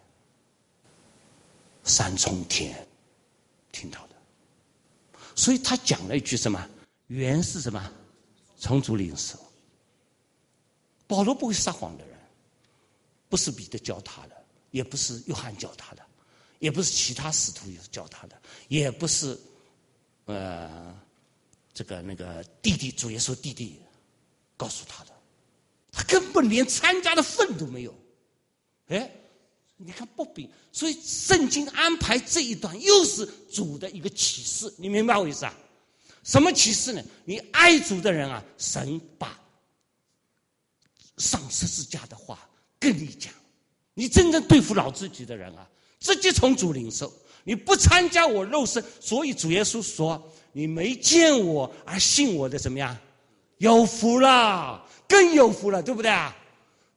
[SPEAKER 1] 三重天听到的，所以他讲了一句什么？原是什么？从主领受。保罗不会撒谎的人，不是彼得教他的，也不是约翰教他的，也不是其他使徒教他的，也不是呃这个那个弟弟主耶稣弟弟告诉他的，他根本连参加的份都没有。哎，你看不比，所以圣经安排这一段又是主的一个启示，你明白我意思啊？什么启示呢？你爱主的人啊，神把上十字架的话跟你讲。你真正对付老自己的人啊，直接从主领受。你不参加我肉身，所以主耶稣说，你没见我而信我的怎么样？有福了，更有福了，对不对啊？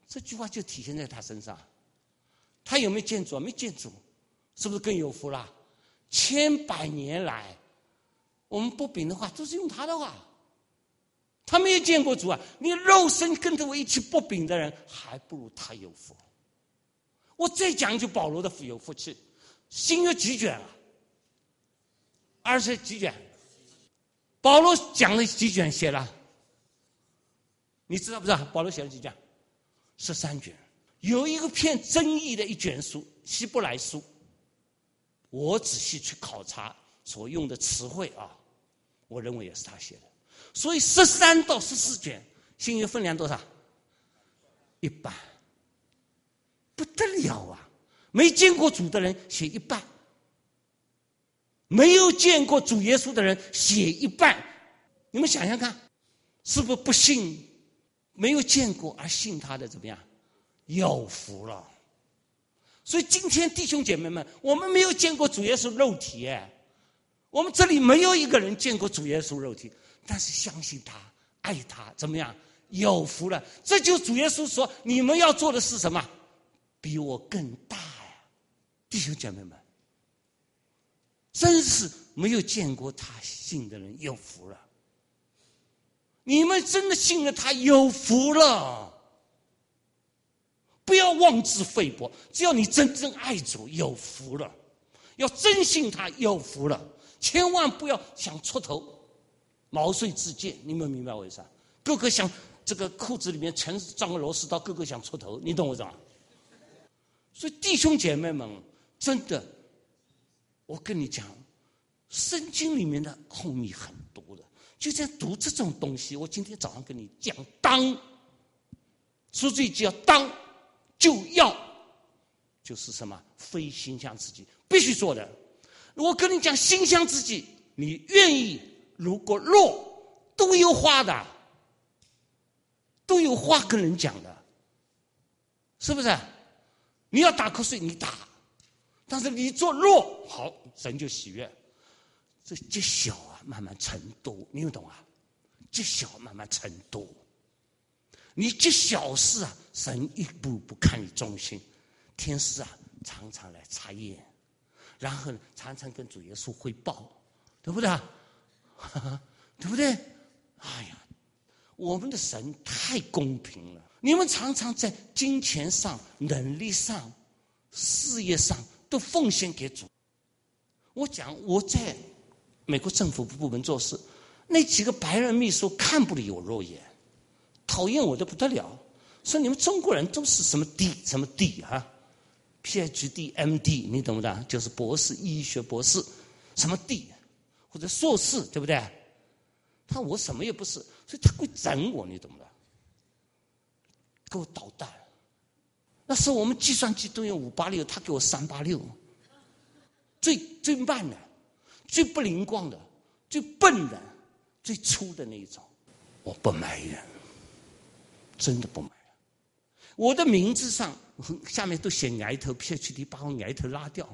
[SPEAKER 1] 这句话就体现在他身上。他有没有见主？没见主，是不是更有福了？千百年来，我们不饼的话都是用他的话。他没有见过主啊！你肉身跟着我一起不饼的人，还不如他有福。我再讲一句保罗的福有福气，新约几卷啊？二十几卷。保罗讲了几卷写了？你知道不知道？保罗写了几卷？十三卷。有一个片争议的一卷书，希伯来书。我仔细去考察所用的词汇啊，我认为也是他写的。所以十三到十四卷，新约分量多少？一半，不得了啊！没见过主的人写一半，没有见过主耶稣的人写一半。你们想想看，是不是不信？没有见过而信他的怎么样？有福了。所以今天弟兄姐妹们，我们没有见过主耶稣肉体，哎，我们这里没有一个人见过主耶稣肉体。但是相信他，爱他，怎么样？有福了。这就主耶稣说，你们要做的是什么？比我更大呀！弟兄姐妹们，真是没有见过他信的人有福了。你们真的信了他，有福了。不要妄自菲薄，只要你真正爱主，有福了。要真信他，有福了。千万不要想出头。毛遂自荐，你们明白我意思啊？个个想这个裤子里面全是装个螺丝刀，个个想出头，你懂我意思吗？所以弟兄姐妹们，真的，我跟你讲，圣经里面的奥秘很多的，就在读这种东西。我今天早上跟你讲，当说这一句要当，就要，就是什么？非心向自己必须做的。我跟你讲，心向自己，你愿意。如果弱，都有话的，都有话跟人讲的，是不是？你要打瞌睡，你打，但是你做弱，好，神就喜悦。这积小啊，慢慢成多，你有懂啊？积小慢慢成多，你积小事啊，神一步步看你忠心，天使啊常常来查验，然后呢，常常跟主耶稣汇报，对不对？对不对？哎呀，我们的神太公平了。你们常常在金钱上、能力上、事业上都奉献给主。我讲我在美国政府部门做事，那几个白人秘书看不得我肉眼，讨厌我的不得了，说你们中国人都是什么 D 什么 D 啊 ，P H D、M D， 你懂不懂？就是博士、医学博士，什么 D。或者硕士，对不对？他我什么也不是，所以他会整我，你懂不懂？给我捣蛋。那时候我们计算机都用五八六，他给我三八六，最最慢的、最不灵光的、最笨的、最粗的那一种。我不埋怨，真的不埋怨。我的名字上下面都写癌头 P H D， 把我癌头拉掉。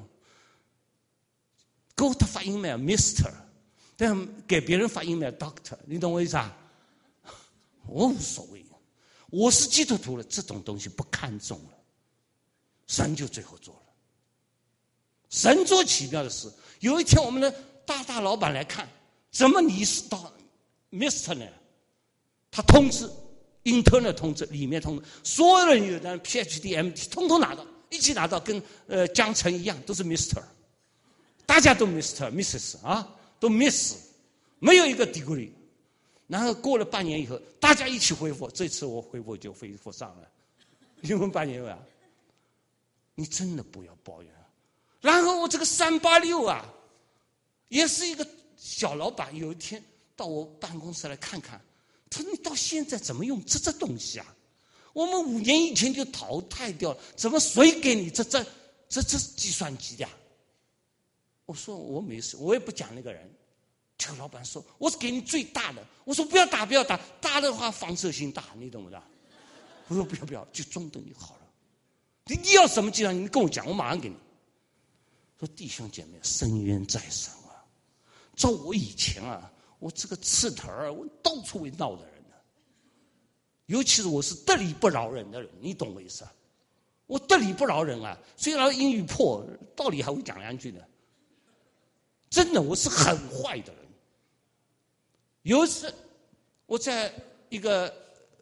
[SPEAKER 1] 给我他发音没有 ，Mister。但给别人发音没有 Doctor， 你懂我意思啊？我无所谓，我是基督徒了，这种东西不看重了，神就最后做了。神做奇妙的事。有一天，我们的大大老板来看，怎么你是到 Mister 呢？他通知 internal 通知，里面通知，所有人有的 P H D、M D 通通拿到，一起拿到，跟呃江城一样，都是 Mister， 大家都 Mister、Missus 啊。都 miss， 没有一个 degree， 然后过了半年以后，大家一起恢复，这次我恢复就恢复上了，因为半年啊，你真的不要抱怨。然后我这个三八六啊，也是一个小老板，有一天到我办公室来看看，他说你到现在怎么用这这东西啊？我们五年以前就淘汰掉了，怎么谁给你这这这这计算机的？我说我没事，我也不讲那个人。这个老板说我是给你最大的。我说不要打不要打，大的话放射性大，你懂不懂？我说不要不要，就中等就好了。你你要什么计算，你跟我讲，我马上给你。说弟兄姐妹，深渊在身啊！照我以前啊，我这个刺头儿，我到处会闹的人呢、啊。 尤其是我是得理不饶人的人，你懂我意思啊？我得理不饶人啊，虽然英语破，道理还会讲两句的。真的，我是很坏的人。有一次，我在一个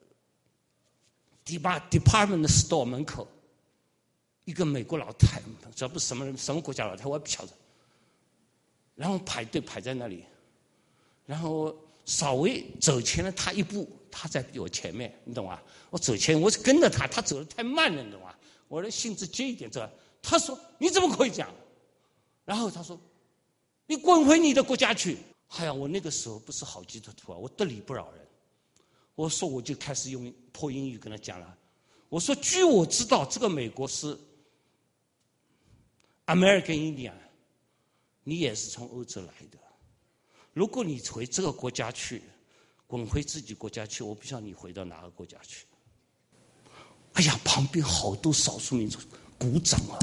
[SPEAKER 1] department store 门口，一个美国老太，这不是什么人，什么国家老太，我也不晓得。然后排队排在那里，然后稍微走前了他一步，他在我前面，你懂吗？我走前，我是跟着他，他走得太慢了，你懂吗？我的性子急一点，这他说你怎么可以这样？然后他说你滚回你的国家去！哎呀，我那个时候不是好基督徒啊，我得理不饶人。我说我就开始用破英语跟他讲了，我说据我知道，这个美国是 American Indian， 你也是从欧洲来的。如果你回这个国家去，滚回自己国家去，我不知道你回到哪个国家去。哎呀，旁边好多少数民族鼓掌啊！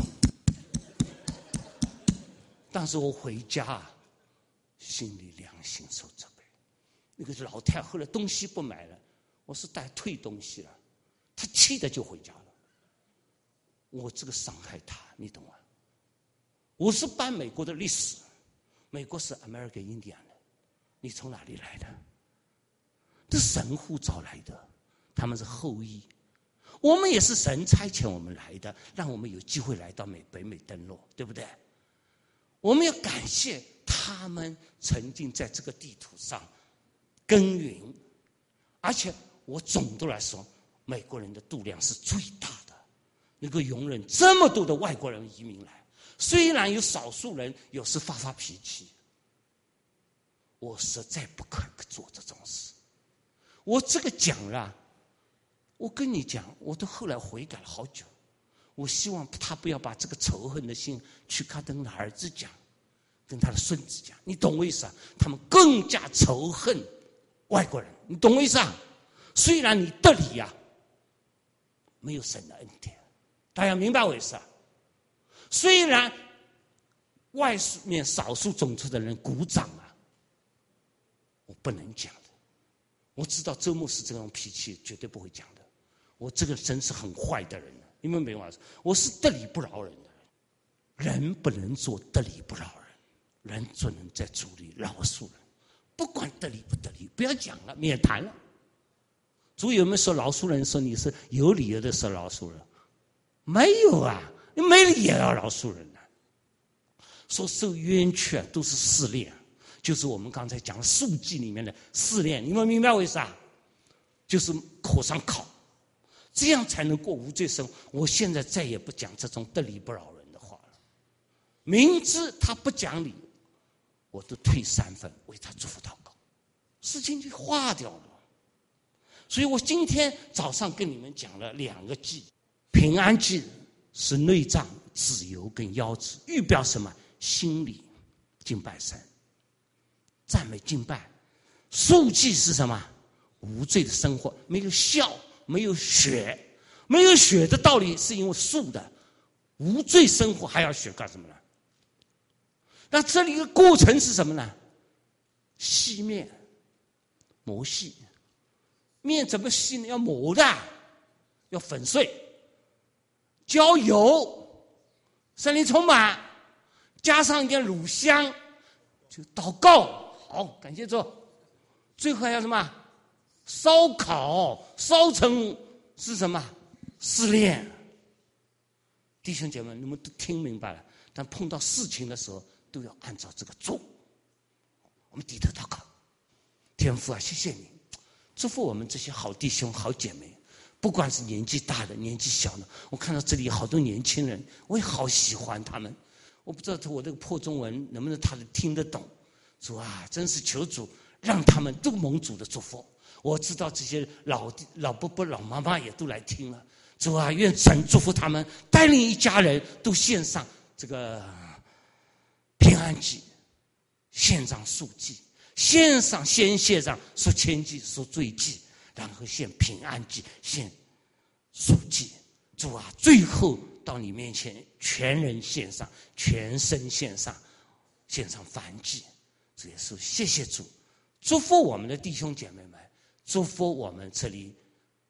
[SPEAKER 1] 但是我回家啊，心里良心受责备。那个老太后来东西不买了，我是带退东西了，她气的就回家了。我这个伤害她，你懂吗？我是搬美国的历史，美国是 American Indian 的，你从哪里来的？这神呼召来的，他们是后裔。我们也是神差遣我们来的，让我们有机会来到美北美登陆，对不对？我们要感谢他们曾经在这个地图上耕耘，而且我总的来说，美国人的度量是最大的，能够容忍这么多的外国人移民来。虽然有少数人有时发发脾气，我实在不可做这种事。我这个讲了，我跟你讲，我都后来悔改了好久。我希望他不要把这个仇恨的心去跟他的儿子讲，跟他的孙子讲，你懂我意思啊？他们更加仇恨外国人，你懂我意思啊？虽然你得理啊，没有神的恩典，大家明白我意思啊？虽然外面少数种族的人鼓掌啊，我不能讲的。我知道周牧师这种脾气绝对不会讲的，我这个真是很坏的人，你们明白吗？我是得理不饶人的人，人不能做得理不饶人，人只能在主里饶恕人，不管得理不得理，不要讲了，免谈了。主有没有说饶恕人，说你是有理由的说饶恕人？没有啊，你没理也要饶恕人啊。说受冤屈啊，都是试炼，就是我们刚才讲数记里面的试炼，你们明白我意思啊？就是口上考，这样才能过无罪生活。我现在再也不讲这种得理不饶人的话了，明知他不讲理，我都退三分为他祝福祷告，事情就化掉了。所以我今天早上跟你们讲了两个祭，平安祭是内脏、脂油跟腰子，预表什么？心理敬拜神，赞美敬拜。赎祭是什么？无罪的生活，没有笑，没有血，没有血的道理是因为赎的，无罪生活还要血干什么呢？那这里的过程是什么呢？细面，磨细。面怎么细呢？要磨的，要粉碎，浇油，圣灵充满，加上一点乳香，就祷告。好，感谢主。最后还要什么？烧烤，烧成是什么？试炼。弟兄姐妹，你们都听明白了，但碰到事情的时候都要按照这个做。我们低头祷告，天父啊，谢谢你，祝福我们这些好弟兄好姐妹，不管是年纪大的年纪小的，我看到这里有好多年轻人，我也好喜欢他们。我不知道我这个破中文能不能他们听得懂。主啊，真是求主让他们都蒙主的祝福。我知道这些老老伯伯老妈妈也都来听了。主啊，愿神祝福他们，带领一家人都献上这个平安祭，献上赎祭，献上先献上赎愆祭赎罪祭，然后献平安祭，献赎祭。主啊，最后到你面前全人献上，全身献上，献上燔祭。主耶稣，谢谢主，祝福我们的弟兄姐妹们，祝福我们这里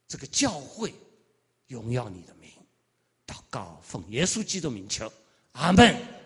[SPEAKER 1] 这个教会荣耀你的名。祷告奉耶稣基督名求，阿门。